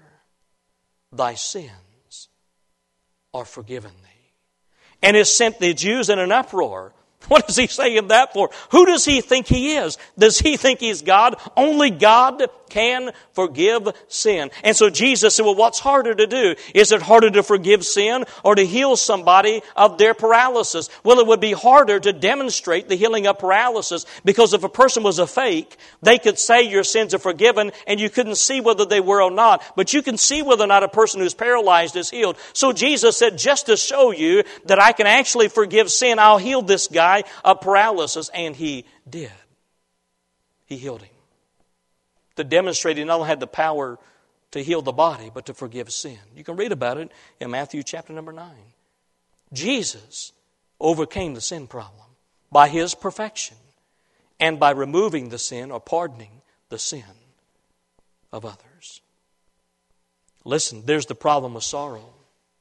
Thy sins are forgiven thee." And it sent the Jews in an uproar. What is he saying that for? Who does he think he is? Does he think he's God? Only God can forgive sin. And so Jesus said, well, what's harder to do? Is it harder to forgive sin or to heal somebody of their paralysis? Well, it would be harder to demonstrate the healing of paralysis, because if a person was a fake, they could say your sins are forgiven and you couldn't see whether they were or not. But you can see whether or not a person who's paralyzed is healed. So Jesus said, just to show you that I can actually forgive sin, I'll heal this guy of paralysis. And he did. He healed him. To demonstrate he not only had the power to heal the body, but to forgive sin. You can read about it in Matthew chapter number nine. Jesus overcame the sin problem by His perfection and by removing the sin or pardoning the sin of others. Listen, there's the problem with sorrow.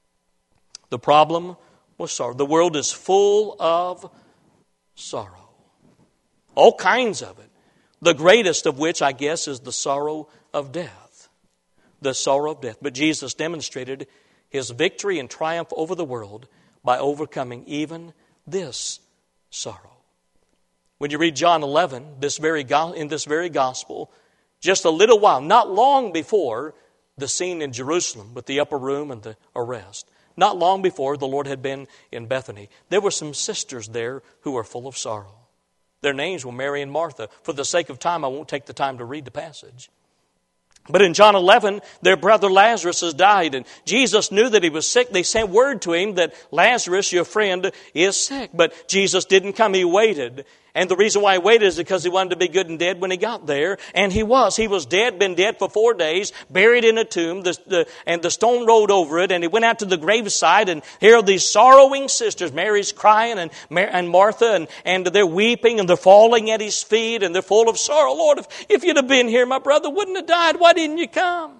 The problem with sorrow. The world is full of sorrow. All kinds of it. The greatest of which, I guess, is the sorrow of death. The sorrow of death. But Jesus demonstrated His victory and triumph over the world by overcoming even this sorrow. When you read John eleven, this very go- in this very gospel, just a little while, not long before the scene in Jerusalem with the upper room and the arrest, not long before the Lord had been in Bethany, there were some sisters there who were full of sorrow. Their names were Mary and Martha. For the sake of time, I won't take the time to read the passage. But in John eleven, their brother Lazarus has died, and Jesus knew that he was sick. They sent word to him that Lazarus, your friend, is sick. But Jesus didn't come. He waited. And the reason why he waited is because he wanted to be good and dead when he got there. And he was. He was dead, been dead for four days, buried in a tomb, the, the, and the stone rolled over it. And he went out to the graveside, and here are these sorrowing sisters. Mary's crying, and, Mar- and Martha, and, and they're weeping, and they're falling at his feet, and they're full of sorrow. Lord, if, if you'd have been here, my brother wouldn't have died. Why didn't you come?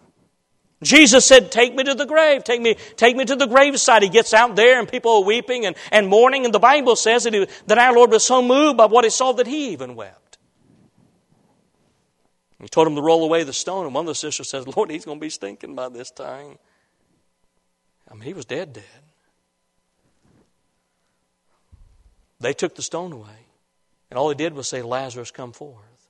Jesus said, take me to the grave. Take me, take me to the graveside. He gets out there and people are weeping and, and mourning. And the Bible says that, he, that our Lord was so moved by what he saw that he even wept. He told him to roll away the stone. And one of the sisters says, Lord, he's going to be stinking by this time. I mean, he was dead, dead. They took the stone away. And all he did was say, Lazarus, come forth.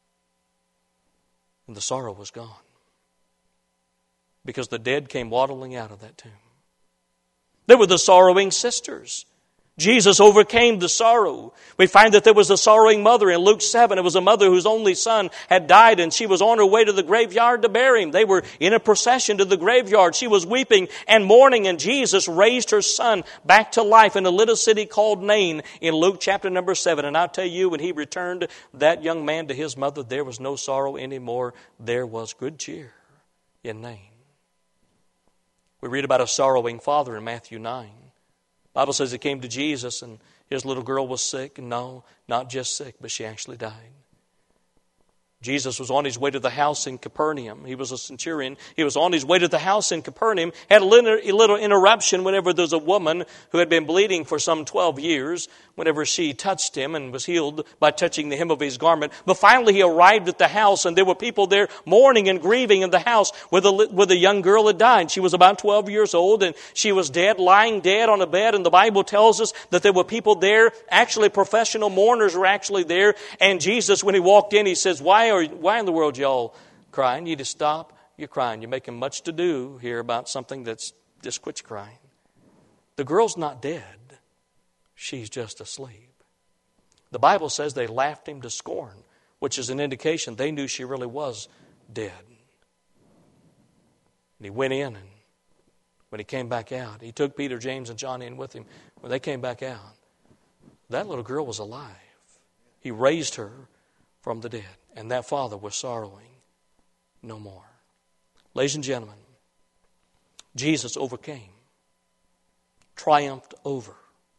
And the sorrow was gone. Because the dead came waddling out of that tomb. There were the sorrowing sisters. Jesus overcame the sorrow. We find that there was a sorrowing mother in Luke seven. It was a mother whose only son had died, and she was on her way to the graveyard to bury him. They were in a procession to the graveyard. She was weeping and mourning, and Jesus raised her son back to life in a little city called Nain in Luke chapter number seven. And I'll tell you, when he returned that young man to his mother, there was no sorrow anymore. There was good cheer in Nain. We read about a sorrowing father in Matthew nine. The Bible says he came to Jesus and his little girl was sick. And no, not just sick, but she actually died. Jesus was on his way to the house in Capernaum. He was a centurion. He was on his way to the house in Capernaum. Had a little, a little interruption whenever there's a woman who had been bleeding for some twelve years. Whenever she touched him and was healed by touching the hem of his garment. But finally he arrived at the house, and there were people there mourning and grieving in the house where the, where the young girl had died. She was about twelve years old, and she was dead, lying dead on a bed. And the Bible tells us that there were people there, actually professional mourners were actually there. And Jesus, when he walked in, he says, why are why in the world y'all crying? You just stop your crying. You're making much to do here about something that's just quit crying. The girl's not dead. She's just asleep. The Bible says they laughed him to scorn, which is an indication they knew she really was dead. And he went in, and when he came back out, he took Peter, James, and John in with him. When they came back out, that little girl was alive. He raised her from the dead, and that father was sorrowing no more. Ladies and gentlemen, Jesus overcame, triumphed over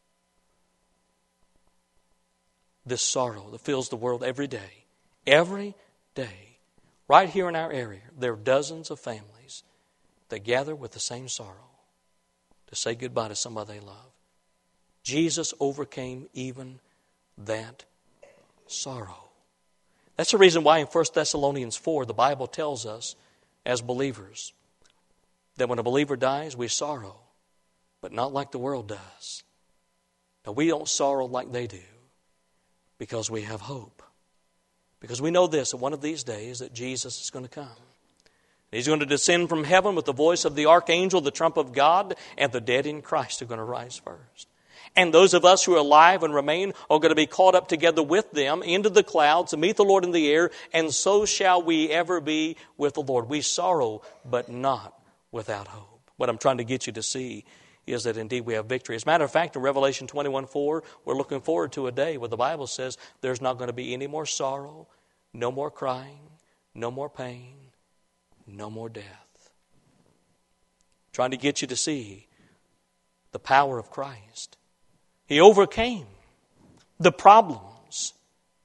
this sorrow that fills the world every day. Every day. Right here in our area, there are dozens of families that gather with the same sorrow to say goodbye to somebody they love. Jesus overcame even that sorrow. That's the reason why in First Thessalonians four, the Bible tells us as believers that when a believer dies, we sorrow, but not like the world does. Now, we don't sorrow like they do because we have hope. Because we know this, that one of these days that Jesus is going to come. He's going to descend from heaven with the voice of the archangel, the trump of God, and the dead in Christ are going to rise first. And those of us who are alive and remain are going to be caught up together with them into the clouds to meet the Lord in the air, and so shall we ever be with the Lord. We sorrow, but not without hope. What I'm trying to get you to see is that indeed we have victory. As a matter of fact, in Revelation twenty-one four, we're looking forward to a day where the Bible says there's not going to be any more sorrow, no more crying, no more pain, no more death. Trying to get you to see the power of Christ. He overcame the problems,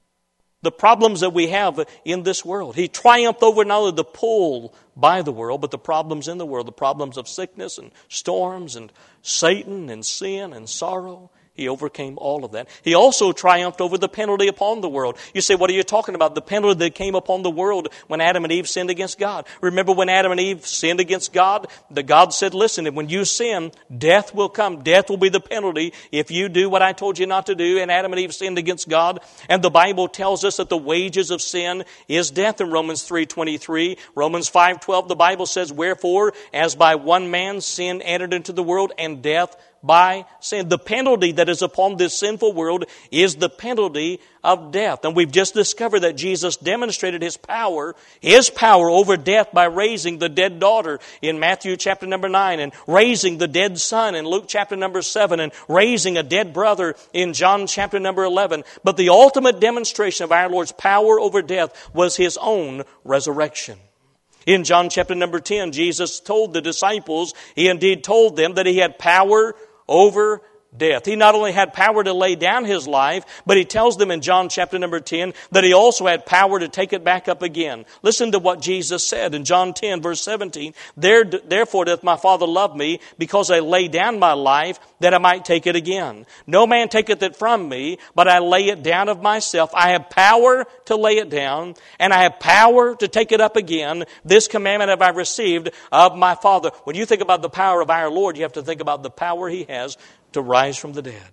the problems that we have in this world. He triumphed over not only the pull by the world, but the problems in the world, the problems of sickness and storms and Satan and sin and sorrow. He overcame all of that. He also triumphed over the penalty upon the world. You say, what are you talking about? The penalty that came upon the world when Adam and Eve sinned against God. Remember when Adam and Eve sinned against God? The God said, listen, when you sin, death will come. Death will be the penalty if you do what I told you not to do. And Adam and Eve sinned against God. And the Bible tells us that the wages of sin is death in Romans three twenty-three. Romans five twelve, the Bible says, wherefore, as by one man sin entered into the world, and death by sin. The penalty that is upon this sinful world is the penalty of death. And we've just discovered that Jesus demonstrated His power, His power over death by raising the dead daughter in Matthew chapter number nine, and raising the dead son in Luke chapter number seven, and raising a dead brother in John chapter number eleven. But the ultimate demonstration of our Lord's power over death was His own resurrection. In John chapter number ten, Jesus told the disciples, He indeed told them that He had power over death. He not only had power to lay down His life, but He tells them in John chapter number ten that He also had power to take it back up again. Listen to what Jesus said in John ten verse seventeen. There, Therefore doth my Father love me, because I lay down my life that I might take it again. No man taketh it from me, but I lay it down of myself. I have power to lay it down, and I have power to take it up again. This commandment have I received of my Father. When you think about the power of our Lord, you have to think about the power He has to rise from the dead.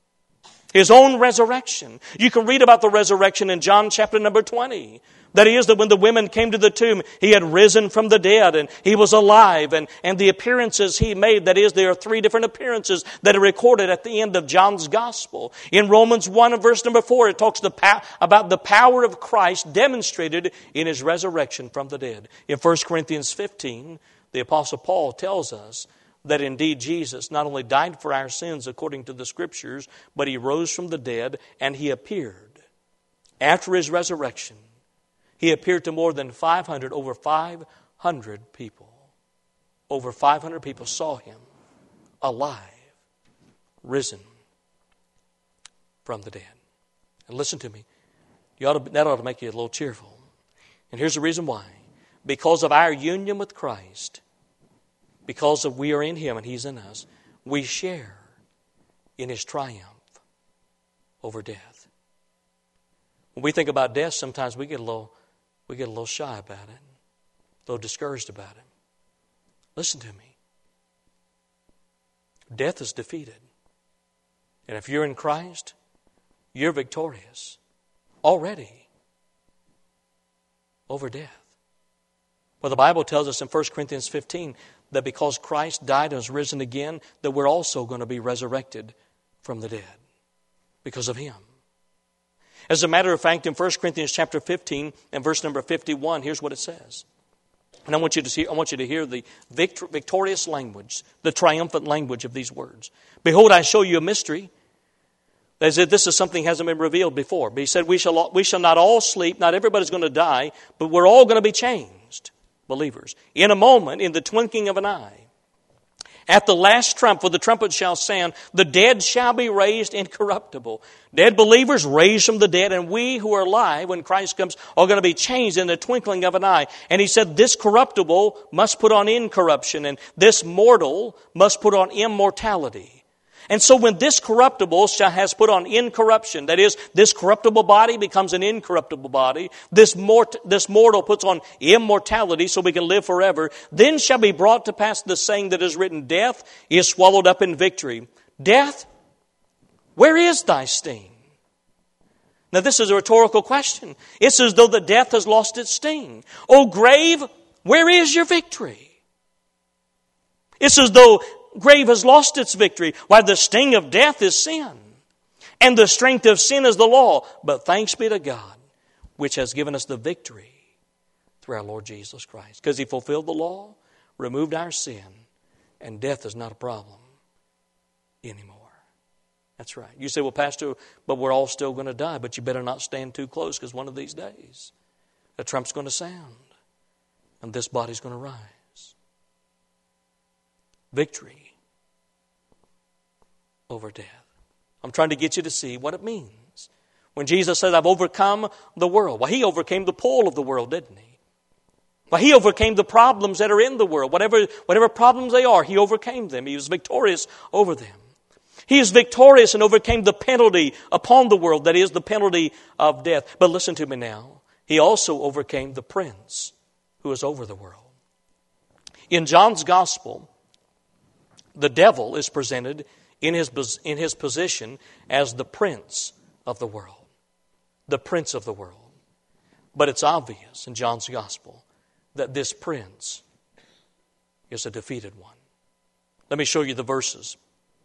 His own resurrection. You can read about the resurrection in John chapter number twenty. That is, that when the women came to the tomb, He had risen from the dead and He was alive. And, and the appearances He made, that is, there are three different appearances that are recorded at the end of John's Gospel. In Romans one and verse number four, it talks the pow- about the power of Christ demonstrated in His resurrection from the dead. In First Corinthians fifteen, the Apostle Paul tells us that indeed Jesus not only died for our sins according to the Scriptures, but He rose from the dead and He appeared. After His resurrection, He appeared to more than five hundred, over five hundred people. Over five hundred people saw Him alive, risen from the dead. And listen to me, you ought to, that ought to make you a little cheerful. And here's the reason why. Because of our union with Christ, because of we are in Him and He's in us, we share in His triumph over death. When we think about death, sometimes we get a little, we get a little shy about it, a little discouraged about it. Listen to me. Death is defeated. And if you're in Christ, you're victorious already over death. Well, the Bible tells us in First Corinthians fifteen that because Christ died and was risen again, that we're also going to be resurrected from the dead because of Him. As a matter of fact, in First Corinthians chapter fifteen and verse number fifty-one, here's what it says. And I want you to see, I want you to hear the victor, victorious language, the triumphant language of these words. Behold, I show you a mystery. As if this is something that hasn't been revealed before. But He said, we shall, we shall not all sleep, not everybody's going to die, but we're all going to be changed. Believers, in a moment, in the twinkling of an eye, at the last trump, for the trumpet shall sound, the dead shall be raised incorruptible. Dead believers raised from the dead, and we who are alive when Christ comes are going to be changed in the twinkling of an eye. And He said, this corruptible must put on incorruption, and this mortal must put on immortality. And so when this corruptible shall has put on incorruption, that is, this corruptible body becomes an incorruptible body, this, mort- this mortal puts on immortality so we can live forever, then shall be brought to pass the saying that is written, death is swallowed up in victory. Death, where is thy sting? Now this is a rhetorical question. It's as though the death has lost its sting. O grave, where is your victory? It's as though grave has lost its victory. Why, the sting of death is sin, and the strength of sin is the law. But thanks be to God, which has given us the victory through our Lord Jesus Christ. Because He fulfilled the law, removed our sin, and death is not a problem anymore. That's right. You say, well, Pastor, but we're all still going to die. But you better not stand too close, because one of these days, the trump's going to sound, and this body's going to rise. Victory over death. I'm trying to get you to see what it means. When Jesus said, I've overcome the world. Well, He overcame the pull of the world, didn't He? Well, He overcame the problems that are in the world. Whatever, whatever problems they are, He overcame them. He was victorious over them. He is victorious and overcame the penalty upon the world, that is, the penalty of death. But listen to me now. He also overcame the prince who is over the world. In John's gospel, the devil is presented in his, in his position as the prince of the world. The prince of the world. But it's obvious in John's gospel that this prince is a defeated one. Let me show you the verses.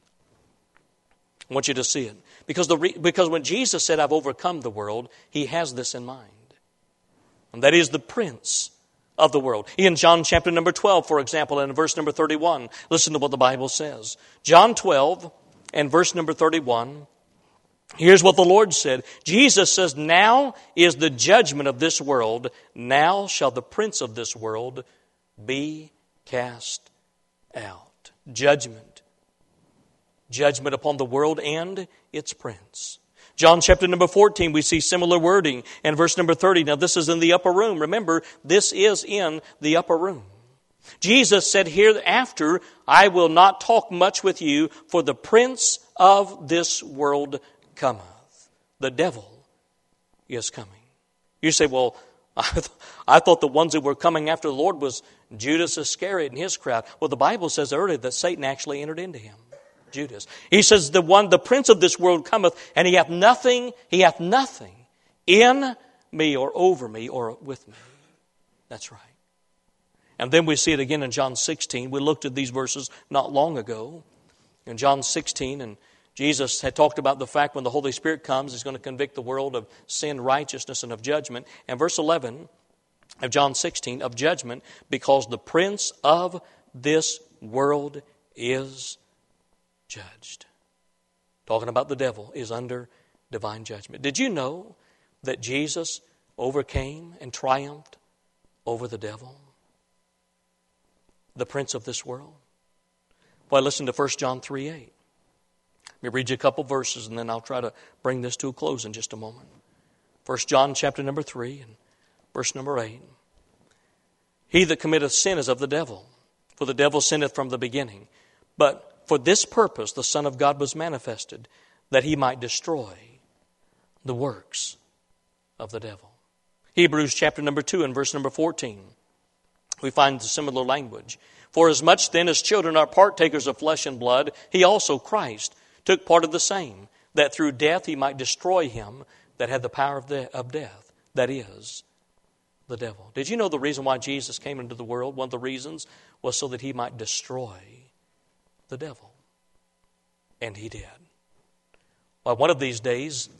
I want you to see it. Because, the re, because when Jesus said, I've overcome the world, He has this in mind. And that is the prince of the world. In John chapter number twelve, for example, and in verse number thirty-one, listen to what the Bible says. John twelve and verse number thirty-one, here's what the Lord said. Jesus says, now is the judgment of this world. Now shall the prince of this world be cast out. Judgment. Judgment upon the world and its prince. John chapter number fourteen, we see similar wording. And verse number thirty, now this is in the upper room. Remember, this is in the upper room. Jesus said, hereafter, I will not talk much with you, for the prince of this world cometh. The devil is coming. You say, well, I, th- I thought the ones that were coming after the Lord was Judas Iscariot and his crowd. Well, the Bible says earlier that Satan actually entered into him. Judas. He says, the one, the prince of this world cometh, and he hath nothing, he hath nothing in me or over me or with me. That's right. And then we see it again in John sixteen. We looked at these verses not long ago. In John sixteen, and Jesus had talked about the fact when the Holy Spirit comes, He's going to convict the world of sin, righteousness, and of judgment. And verse eleven of John sixteen, of judgment, because the prince of this world is judged. Talking about the devil is under divine judgment. Did you know that Jesus overcame and triumphed over the devil? The prince of this world? Well, listen to First John three eight. Let me read you a couple verses and then I'll try to bring this to a close in just a moment. First John chapter number three and verse number eight. He that committeth sin is of the devil, for the devil sinneth from the beginning. But for this purpose the Son of God was manifested, that He might destroy the works of the devil. Hebrews chapter number two and verse number fourteen. We find similar language. For as much then as children are partakers of flesh and blood, He also, Christ, took part of the same, that through death He might destroy him that had the power of, de- of death, that is, the devil. Did you know the reason why Jesus came into the world? One of the reasons was so that He might destroy the devil. And He did. Well, one of these days,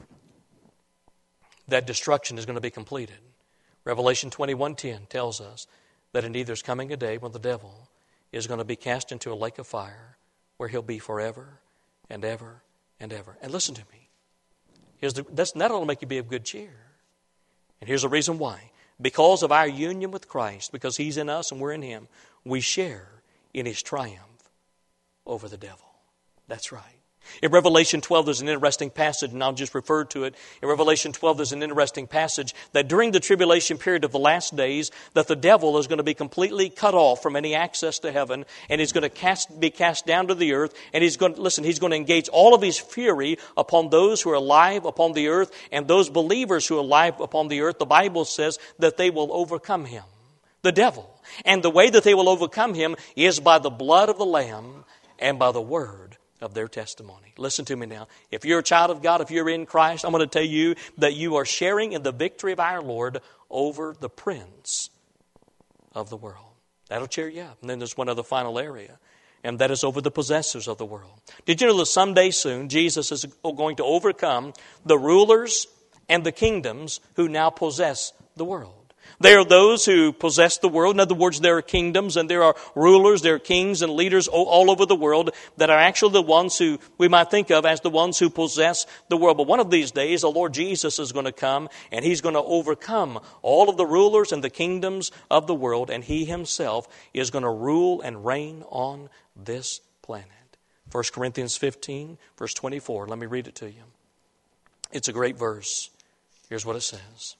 that destruction is going to be completed. Revelation twenty-one ten tells us that indeed there's coming a day when the devil is going to be cast into a lake of fire where he'll be forever and ever and ever. And listen to me. Here's the, that's, that'll make you be of good cheer. And here's the reason why. Because of our union with Christ, because He's in us and we're in Him, we share in His triumph over the devil. That's right. In Revelation twelve, there's an interesting passage, and I'll just refer to it. In Revelation twelve, there's an interesting passage that during the tribulation period of the last days, that the devil is going to be completely cut off from any access to heaven, and he's going to cast, be cast down to the earth, and he's going to, listen, he's going to engage all of his fury upon those who are alive upon the earth, and those believers who are alive upon the earth. The Bible says that they will overcome him, the devil. And the way that they will overcome him is by the blood of the Lamb and by the word of their testimony. Listen to me now. If you're a child of God, if you're in Christ, I'm going to tell you that you are sharing in the victory of our Lord over the prince of the world. That'll cheer you up. And then there's one other final area, and that is over the possessors of the world. Did you know that someday soon Jesus is going to overcome the rulers and the kingdoms who now possess the world? There are those who possess the world. In other words, there are kingdoms and there are rulers, there are kings and leaders all over the world that are actually the ones who we might think of as the ones who possess the world. But one of these days, the Lord Jesus is going to come and He's going to overcome all of the rulers and the kingdoms of the world, and He Himself is going to rule and reign on this planet. First Corinthians fifteen, verse twenty-four. Let me read it to you. It's a great verse. Here's what it says.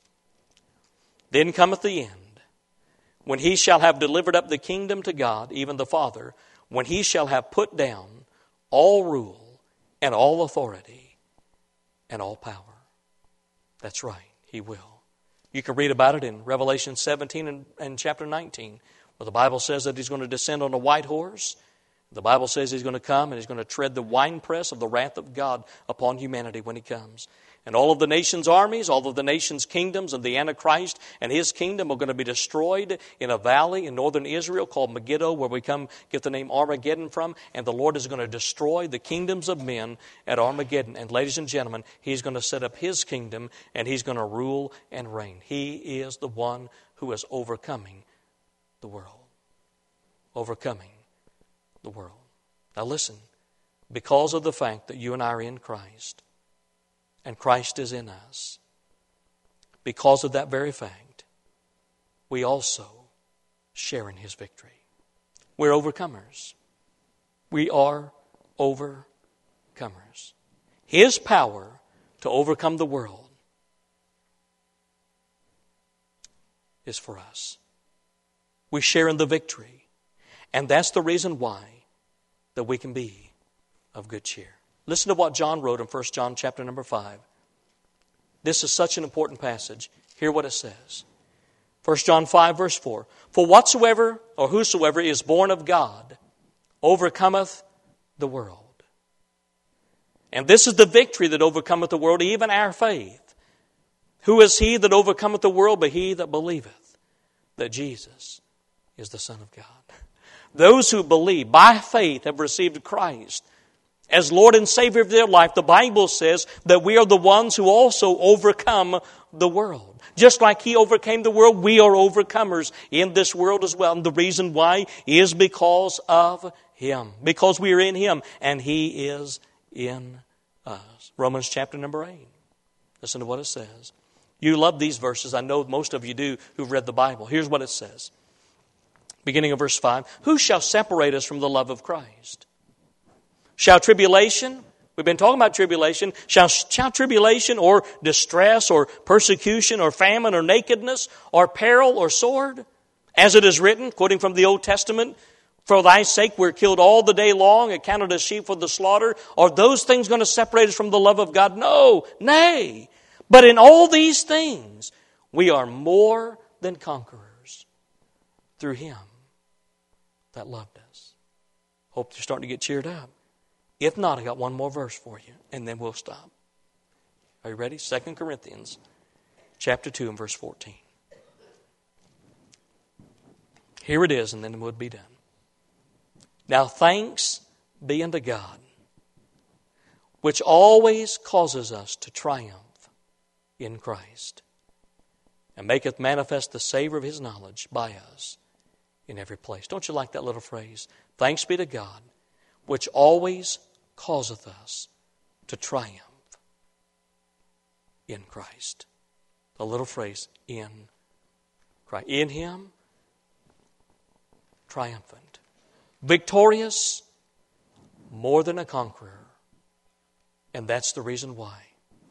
Then cometh the end, when he shall have delivered up the kingdom to God, even the Father, when he shall have put down all rule and all authority and all power. That's right, He will. You can read about it in Revelation seventeen and, and chapter nineteen, where the Bible says that He's going to descend on a white horse. The Bible says He's going to come and He's going to tread the winepress of the wrath of God upon humanity when He comes. And all of the nation's armies, all of the nation's kingdoms, and the Antichrist and his kingdom are going to be destroyed in a valley in northern Israel called Megiddo, where we come get the name Armageddon from. And the Lord is going to destroy the kingdoms of men at Armageddon. And ladies and gentlemen, He's going to set up His kingdom, and He's going to rule and reign. He is the one who is overcoming the world. Overcoming the world. Now listen, because of the fact that you and I are in Christ, and Christ is in us, because of that very fact, we also share in His victory. We're overcomers. We are overcomers. His power to overcome the world is for us. We share in the victory. And that's the reason why that we can be of good cheer. Listen to what John wrote in First John chapter number five. This is such an important passage. Hear what it says. First John five verse four. For whatsoever or whosoever is born of God overcometh the world. And this is the victory that overcometh the world, even our faith. Who is he that overcometh the world but he that believeth that Jesus is the Son of God? Those who believe by faith have received Christ as Lord and Savior of their life. The Bible says that we are the ones who also overcome the world. Just like He overcame the world, we are overcomers in this world as well. And the reason why is because of Him. Because we are in Him and He is in us. Romans chapter number eight. Listen to what it says. You love these verses. I know most of you do who've read the Bible. Here's what it says. Beginning of verse five. Who shall separate us from the love of Christ? Shall tribulation, we've been talking about tribulation, shall, shall tribulation or distress or persecution or famine or nakedness or peril or sword? As it is written, quoting from the Old Testament, for thy sake we're killed all the day long, accounted as sheep for the slaughter. Are those things going to separate us from the love of God? No, nay. But in all these things, we are more than conquerors through Him that loved us. Hope you're starting to get cheered up. If not, I got one more verse for you, and then we'll stop. Are you ready? Second Corinthians chapter two and verse fourteen. Here it is, and then we'll be done. Now thanks be unto God, which always causes us to triumph in Christ, and maketh manifest the savor of His knowledge by us in every place. Don't you like that little phrase? Thanks be to God, which always causeth us to triumph in Christ. The little phrase, in Christ. In Him, triumphant. Victorious, more than a conqueror And that's the reason why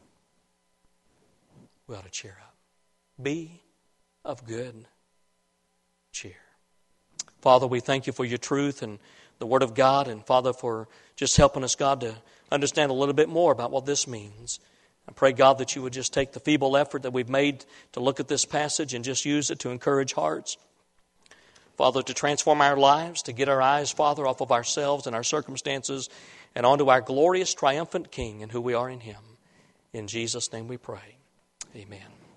we ought to cheer up. Be of good cheer. Father, we thank you for your truth and the Word of God, and Father, for just helping us, God, to understand a little bit more about what this means. I pray, God, that you would just take the feeble effort that we've made to look at this passage and just use it to encourage hearts. Father, to transform our lives, to get our eyes, Father, off of ourselves and our circumstances and onto our glorious, triumphant King and who we are in Him. In Jesus' name we pray. Amen.